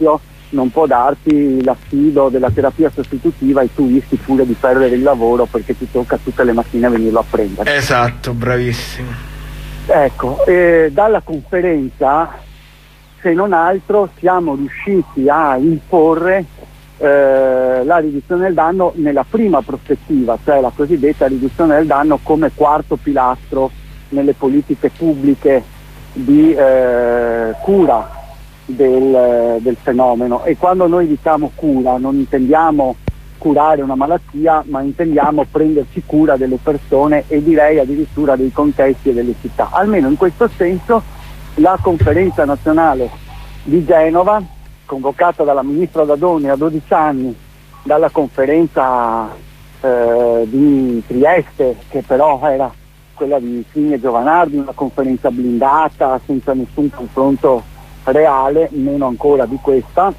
non può darti l'affido della terapia sostitutiva e tu rischi pure di perdere il lavoro perché ti tocca tutte le mattine venirlo a prendere. Esatto, bravissimo. Ecco, dalla conferenza, se non altro, siamo riusciti a imporre la riduzione del danno nella prima prospettiva, cioè la cosiddetta riduzione del danno come quarto pilastro nelle politiche pubbliche di cura del fenomeno. E quando noi diciamo cura non intendiamo curare una malattia, ma intendiamo prenderci cura delle persone e direi addirittura dei contesti e delle città. Almeno in questo senso la conferenza nazionale di Genova, convocata dalla ministra Dadone a 12 anni, dalla conferenza di Trieste, che però era quella di Fini e Giovanardi, una conferenza blindata, senza nessun confronto reale, meno ancora di questa,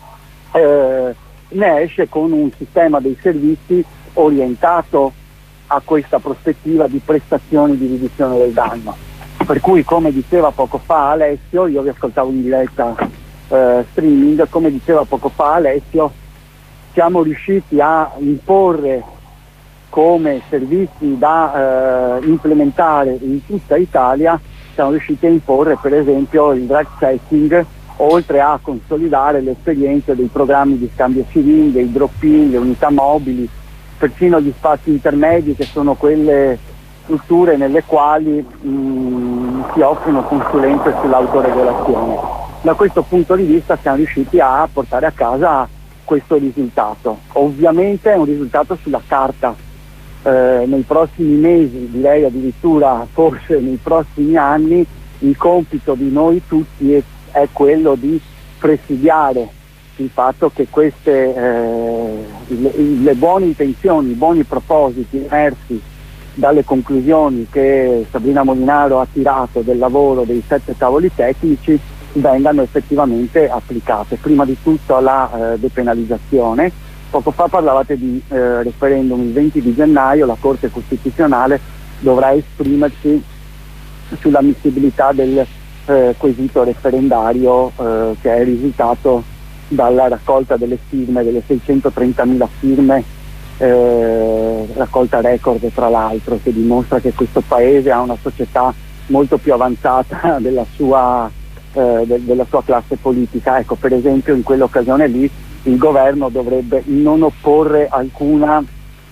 ne esce con un sistema dei servizi orientato a questa prospettiva di prestazioni di riduzione del danno. Per cui, come diceva poco fa Alessio, io vi ascoltavo in diretta streaming, come diceva poco fa Alessio, siamo riusciti a imporre come servizi da implementare in tutta Italia, siamo riusciti a imporre per esempio il drug checking, oltre a consolidare le esperienze dei programmi di scambio civile, dei drop-in, le unità mobili, persino gli spazi intermedi, che sono quelle strutture nelle quali si offrono consulenze sull'autoregolazione. Da questo punto di vista siamo riusciti a portare a casa questo risultato. Ovviamente è un risultato sulla carta. Nei prossimi mesi, direi addirittura forse nei prossimi anni, il compito di noi tutti è quello di presidiare il fatto che queste le buone intenzioni, i buoni propositi emersi dalle conclusioni che Sabrina Molinaro ha tirato del lavoro dei 7 tavoli tecnici vengano effettivamente applicate. Prima di tutto la depenalizzazione. Poco fa parlavate di referendum. Il 20 di gennaio la Corte Costituzionale dovrà esprimersi sull'ammissibilità del quesito referendario che è risultato dalla raccolta delle firme, delle 630.000 firme, raccolta record tra l'altro, che dimostra che questo paese ha una società molto più avanzata della sua classe politica. Ecco, per esempio in quell'occasione lì il governo dovrebbe non opporre alcuna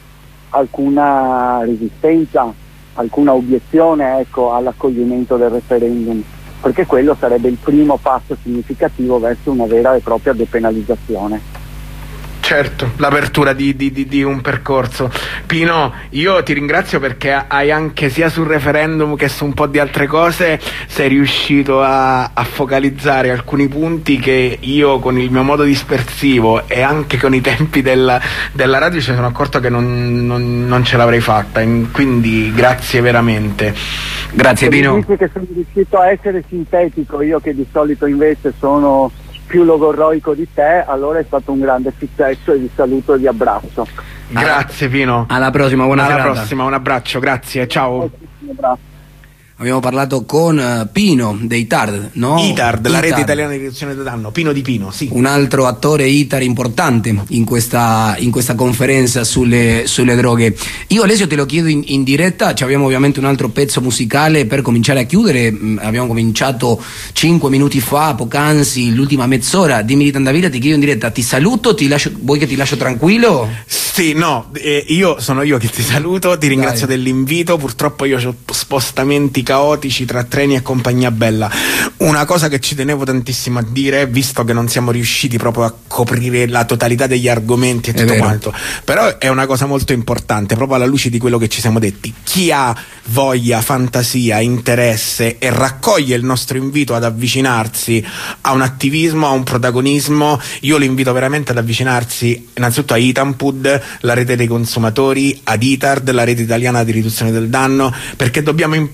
resistenza, alcuna obiezione, ecco, all'accoglimento del referendum, perché quello sarebbe il primo passo significativo verso una vera e propria depenalizzazione. Certo, l'apertura di un percorso. Pino, io ti ringrazio perché hai anche sia sul referendum che su un po' di altre cose sei riuscito a focalizzare alcuni punti che io con il mio modo dispersivo e anche con i tempi della radio ci sono accorto che non ce l'avrei fatta, quindi grazie veramente. Grazie Pino. Dici che sono riuscito a essere sintetico, io che di solito invece sono più logorroico di te, allora è stato un grande successo e vi saluto e vi abbraccio. Grazie Pino. Alla prossima, buona serata. Alla prossima, un abbraccio, grazie, ciao. Un abbraccio. Abbiamo parlato con Pino dei ITARD, no? ITARD, la rete italiana di riduzione del danno. Pino Di Pino, sì. Un altro attore ITAR importante in questa conferenza sulle droghe. Io Alessio te lo chiedo in diretta, abbiamo ovviamente un altro pezzo musicale per cominciare a chiudere. Abbiamo cominciato 5 minuti fa, poc'anzi, l'ultima mezz'ora di Militan da Villa. Ti chiedo in diretta, ti saluto, vuoi che ti lascio tranquillo? Sì, no, sono io che ti saluto, ti ringrazio dell'invito. Purtroppo io ho spostamenti caotici tra treni e compagnia bella. Una cosa che ci tenevo tantissimo a dire, visto che non siamo riusciti proprio a coprire la totalità degli argomenti e tutto quanto, però è una cosa molto importante, proprio alla luce di quello che ci siamo detti. Chi ha voglia, fantasia, interesse e raccoglie il nostro invito ad avvicinarsi a un attivismo, a un protagonismo, io lo invito veramente ad avvicinarsi innanzitutto a Itampud, la rete dei consumatori, ad ITARD, la rete italiana di riduzione del danno, perché dobbiamo imparare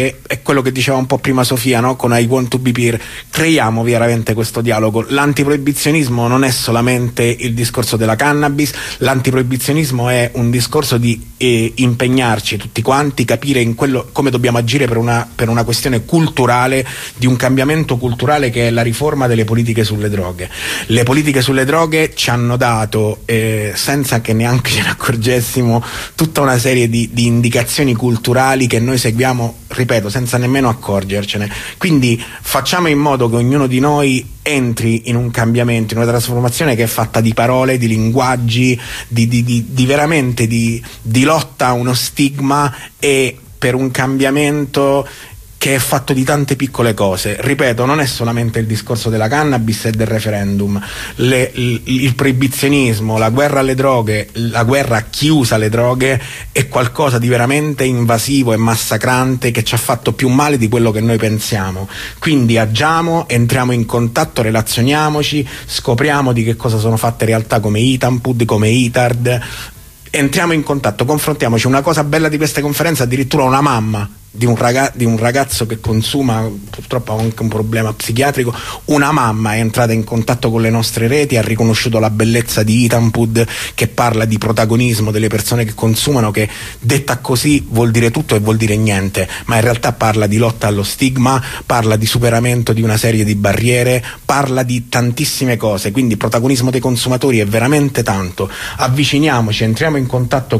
che è quello che diceva un po' prima Sofia, no? Con I Want to Be Peer, creiamo veramente questo dialogo. L'antiproibizionismo non è solamente il discorso della cannabis, l'antiproibizionismo è un discorso di impegnarci tutti quanti, capire in quello come dobbiamo agire per una questione culturale, di un cambiamento culturale che è la riforma delle politiche sulle droghe. Le politiche sulle droghe ci hanno dato, senza che neanche ce ne accorgessimo, tutta una serie di indicazioni culturali che noi seguiamo, ripeto, senza nemmeno accorgercene. Quindi facciamo in modo che ognuno di noi entri in un cambiamento, in una trasformazione che è fatta di parole, di linguaggi, di veramente di lotta a uno stigma e per un cambiamento che è fatto di tante piccole cose. Ripeto, non è solamente il discorso della cannabis e del referendum, il proibizionismo, la guerra alle droghe, la guerra a chi usa le droghe è qualcosa di veramente invasivo e massacrante che ci ha fatto più male di quello che noi pensiamo. Quindi agiamo, entriamo in contatto, relazioniamoci, scopriamo di che cosa sono fatte realtà come Itampud, come Itard, entriamo in contatto, confrontiamoci. Una cosa bella di queste conferenze, addirittura una mamma di un ragazzo che consuma, purtroppo ha anche un problema psichiatrico, una mamma è entrata in contatto con le nostre reti, ha riconosciuto la bellezza di Itampud, che parla di protagonismo delle persone che consumano, che detta così vuol dire tutto e vuol dire niente, ma in realtà parla di lotta allo stigma, parla di superamento di una serie di barriere, parla di tantissime cose. Quindi protagonismo dei consumatori è veramente tanto. Avviciniamoci, entriamo in contatto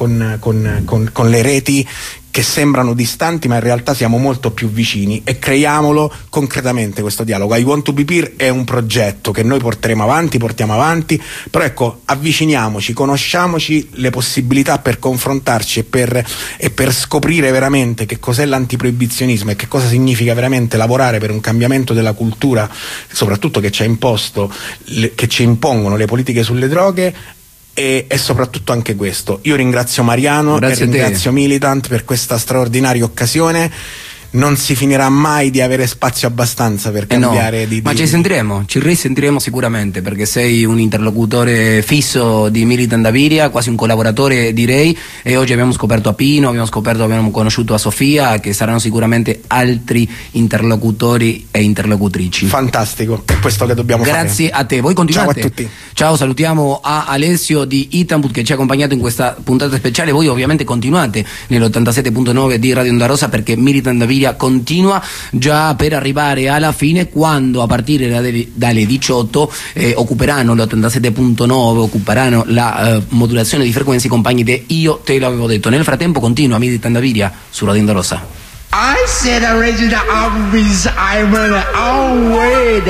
con le reti che sembrano distanti ma in realtà siamo molto più vicini, e creiamolo concretamente questo dialogo. I Want to Be Peer è un progetto che noi portiamo avanti, però ecco, avviciniamoci, conosciamoci le possibilità per confrontarci e per scoprire veramente che cos'è l'antiproibizionismo e che cosa significa veramente lavorare per un cambiamento della cultura, soprattutto che ci ha imposto, che ci impongono le politiche sulle droghe. E soprattutto anche questo. Io ringrazio Mariano e ringrazio Militant per questa straordinaria occasione. Non si finirà mai di avere spazio abbastanza per cambiare ma ci risentiremo sicuramente, perché sei un interlocutore fisso di Militant Daviria, quasi un collaboratore direi, e oggi abbiamo scoperto a Pino, abbiamo conosciuto a Sofia, che saranno sicuramente altri interlocutori e interlocutrici. Fantastico, è questo che dobbiamo fare. Grazie a te, voi continuate. Ciao a tutti. Ciao, salutiamo a Alessio di Itampud che ci ha accompagnato in questa puntata speciale. Voi ovviamente continuate nell'87.9 di Radio Onda Rossa, perché Militant Daviria continua già per arrivare alla fine, quando a partire dalle 18 occuperanno l'87.9, occuperanno la modulazione di frequenze i compagni di Io Te L'avevo Detto. Nel frattempo continua Militant Daviria su Radio Onda Rossa. I said original always, I'm always.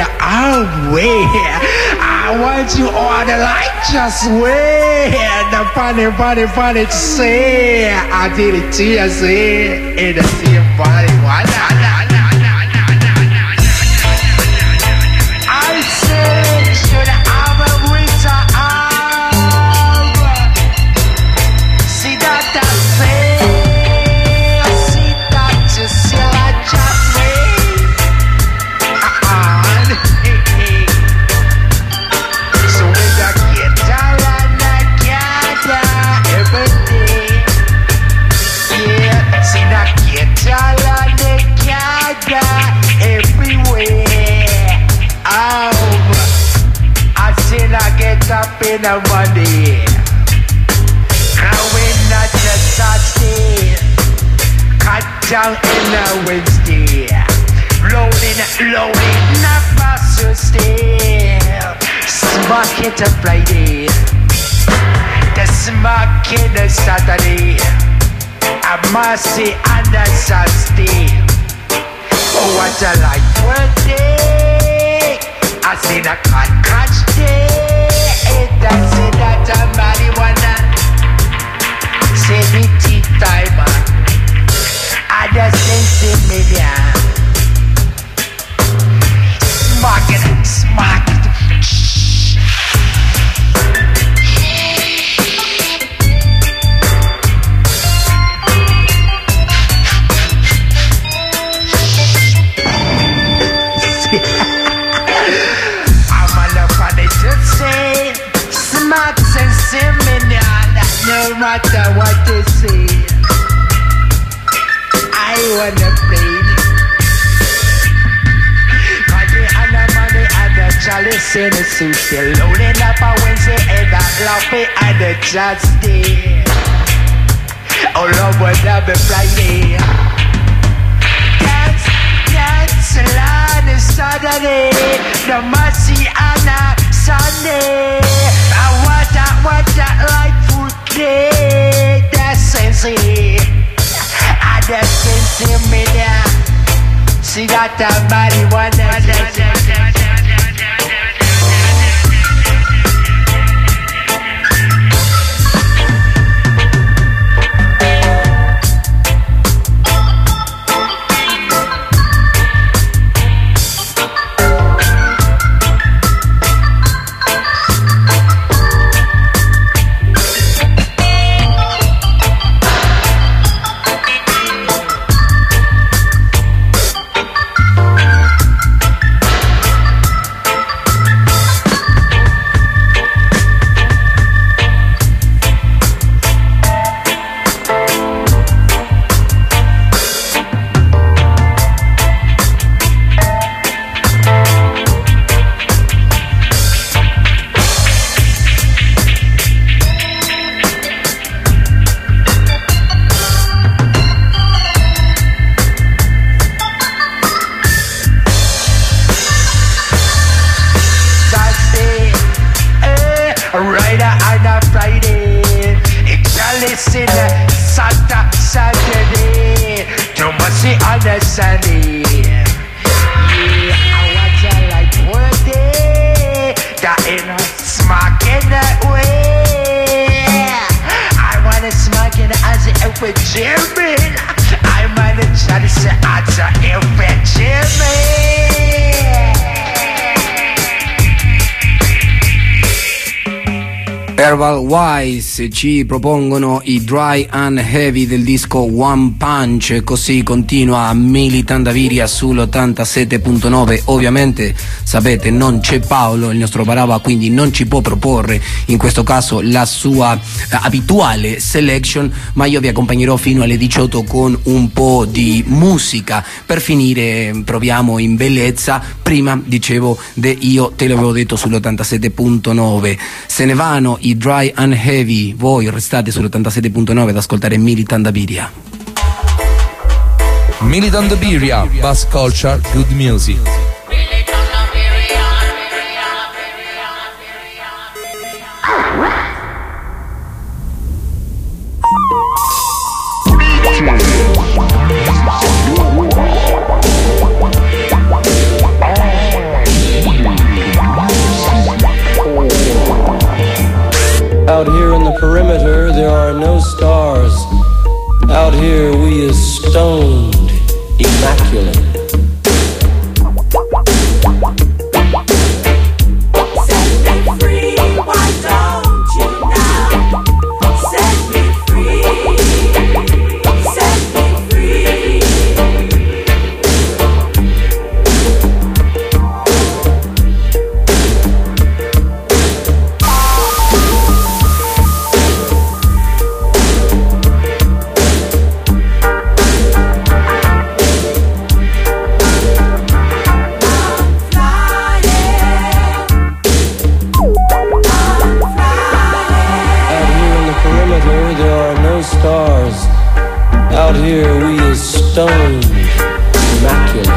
I want you all to like, just wait. The funny to say. I did it to you, say. In the same body, I said, should I reach out? See that I say. Up in a Monday, growing at the Saturday, cut down in a Wednesday, loading up my Thursday, smack it a Friday, the smack in a Saturday, I must say on a Saturday. Oh, what a life day! I see the catch day. That's it, that's a marijuana. Say me tea time. I just say million. Smack it, smack it. No matter what they say, I on the plane. Money and the money and the chalice in the suit. They're loading up a Wednesday and that laughing and the jazz day. Oh Lord, what have a Friday. Dance, along the Saturday. The mercy on a Sunday. I want that like food day. That's sensei. I just sensei me there. See that marijuana. Saturday, too much on the Sunday. Yeah, I watch her like birthday. That ain't no smack in that way. I wanna smack in as if with Jimmy. I wanna try to say as if with Jimmy. Herbal Wise ci propongono i Dry and Heavy del disco One Punch, così continua Militant Daviria sull'87.9. Ovviamente sapete non c'è Paolo, il nostro Baraba, quindi non ci può proporre in questo caso la sua abituale selection, ma io vi accompagnerò fino alle 18 con un po' di musica. Per finire proviamo in bellezza. Prima dicevo io te l'avevo detto sull'87.9, se ne vanno i Dry and Heavy, voi restate sull'87.9 ad ascoltare Militant Daviria. Militant Daviria, Bass Culture, Good Music. Out here in the perimeter there are no stars. Out here we is stoned, immaculate. Out here we is stoned, immaculate.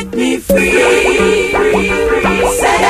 me free. Set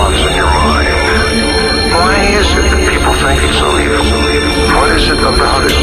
About it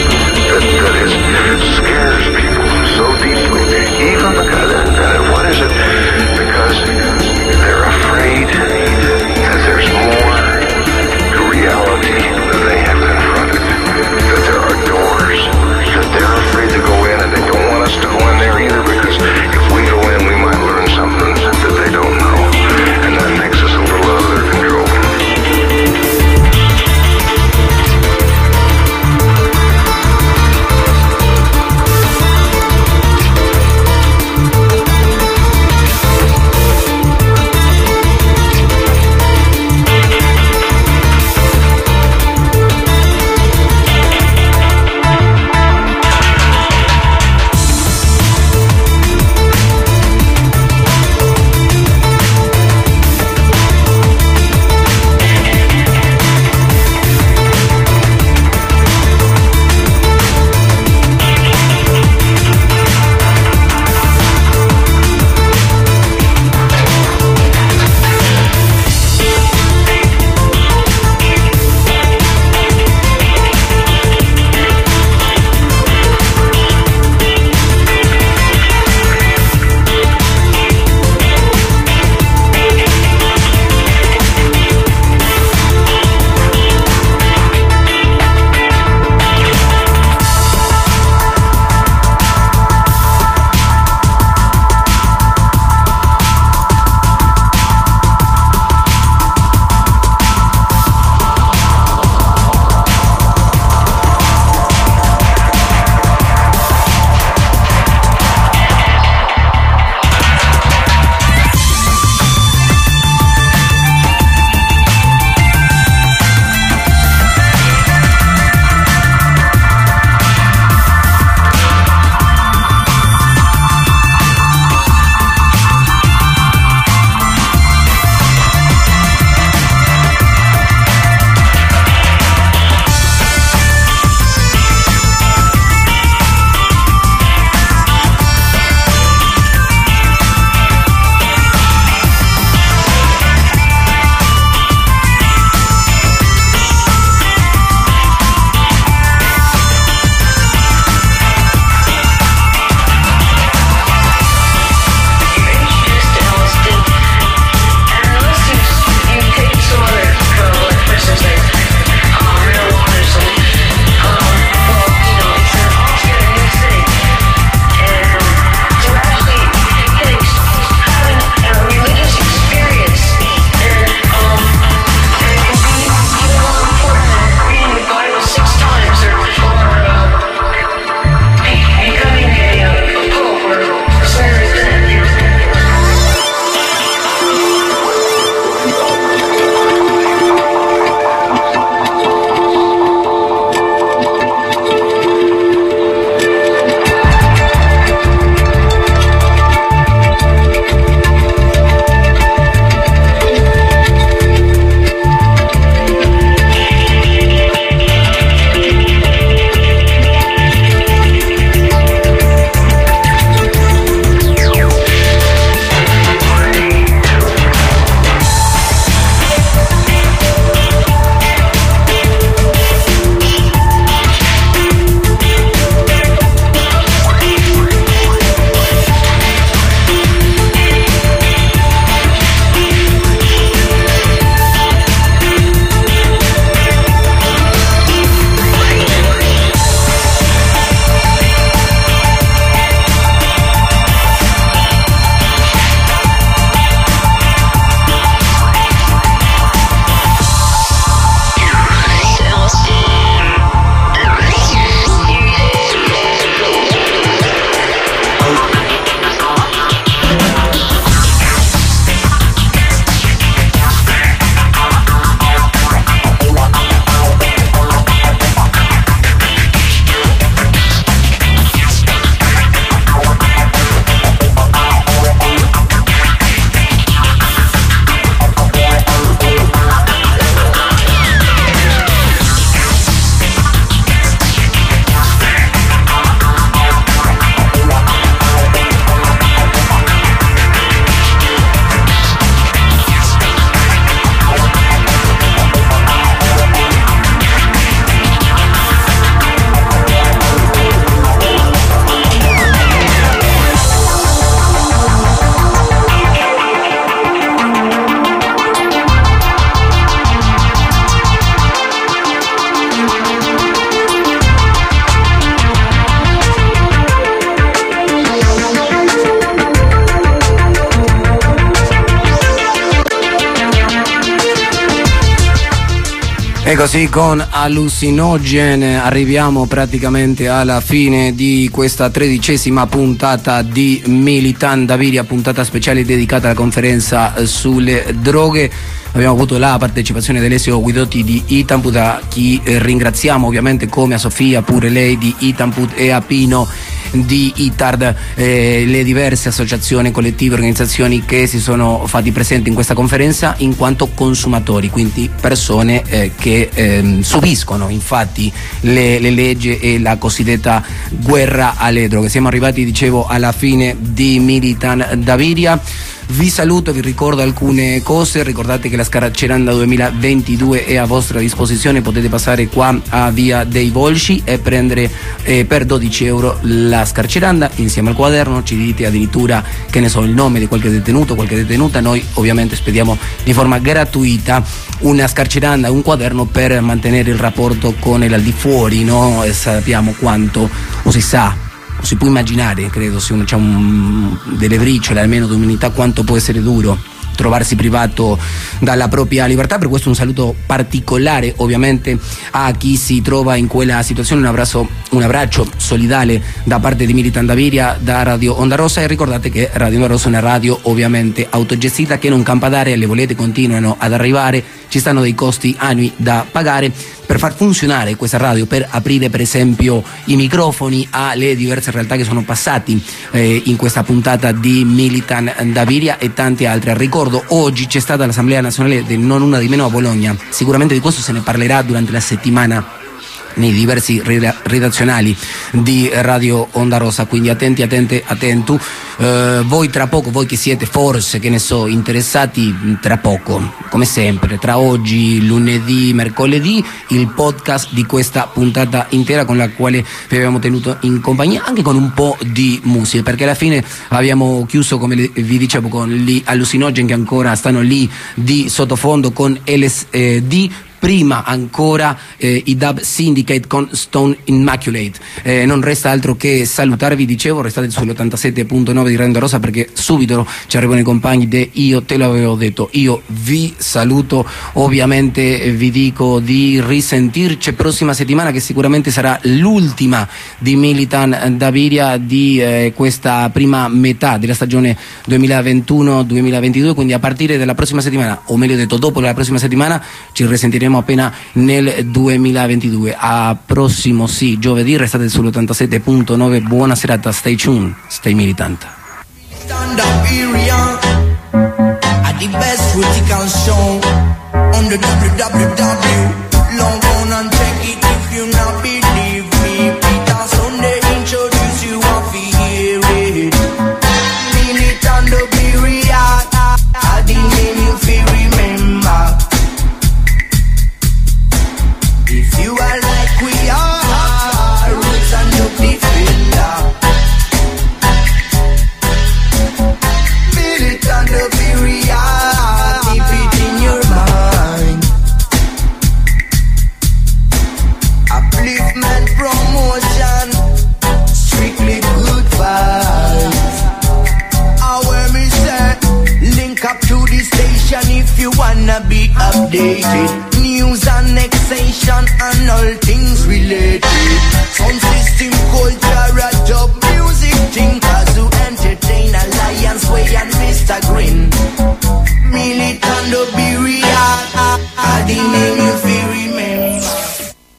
E così con Hallucinogen arriviamo praticamente alla fine di questa 13ª puntata di Militant Daviria, puntata speciale dedicata alla conferenza sulle droghe. Abbiamo avuto la partecipazione di Alessio Guidotti di Itamput, a chi ringraziamo ovviamente, come a Sofia, pure lei di Itamput, e a Pino di ITARD, le diverse associazioni, collettive, organizzazioni che si sono fatti presenti in questa conferenza in quanto consumatori, quindi persone che subiscono infatti le leggi e la cosiddetta guerra alle droghe. Siamo arrivati, dicevo, alla fine di Militant Daviria. Vi saluto, vi ricordo alcune cose. Ricordate che la Scarceranda 2022 è a vostra disposizione, potete passare qua a Via dei Volsci e prendere per 12 euro la Scarceranda insieme al quaderno. Ci dite addirittura, che ne so, il nome di qualche detenuto, qualche detenuta. Noi ovviamente spediamo di forma gratuita una Scarceranda, un quaderno, per mantenere il rapporto con il al di fuori, no? E sappiamo quanto, o si sa, si può immaginare, credo, se uno ha delle briciole almeno di umanità, quanto può essere duro trovarsi privato dalla propria libertà. Per questo un saluto particolare ovviamente a chi si trova in quella situazione, un abbraccio solidale da parte di Militant Daviria, da Radio Onda Rossa. E ricordate che Radio Onda Rossa è una radio ovviamente autogestita, che non campa d'aria, le bollette continuano ad arrivare, ci stanno dei costi annui da pagare. Per far funzionare questa radio, per aprire per esempio i microfoni alle diverse realtà che sono passati in questa puntata di Militant Daviria e tante altre. Ricordo, oggi c'è stata l'Assemblea Nazionale del Non Una di Meno a Bologna, sicuramente di questo se ne parlerà durante la settimana nei diversi redazionali di Radio Onda Rossa, quindi attenti, attento. Voi tra poco, voi che siete forse, che ne so, interessati, tra poco, come sempre, tra oggi, lunedì, mercoledì, il podcast di questa puntata intera con la quale vi abbiamo tenuto in compagnia, anche con un po' di musica, perché alla fine abbiamo chiuso, come vi dicevo, con gli Hallucinogen che ancora stanno lì di sottofondo con LSD. Prima ancora i Dub Syndicate con Stone Immaculate. Non resta altro che salutarvi, dicevo, restate sull'87.9 di Radio Rossa, perché subito ci arrivano i compagni di Io te l'avevo detto. Io vi saluto, ovviamente vi dico di risentirci prossima settimana, che sicuramente sarà l'ultima di Militant Daviria di questa prima metà della stagione 2021-2022, quindi a partire dalla prossima settimana, o meglio detto dopo la prossima settimana, ci risentiremo appena nel 2022. A prossimo giovedì, restate sull'87.9. Buona serata, stay tuned, stay militant. Stand up area at the best critical show on the www. Log on and check it if you not believe me. Peter Sunday introduce you off hear it. Militant up area at the name you feel remember. If you are like we are, roots and no defender. Militant of area, keep it in your mind. Upliftment, promotion, strictly good vibes. Our me say, link up to the station if you wanna be updated. News, annexation, and all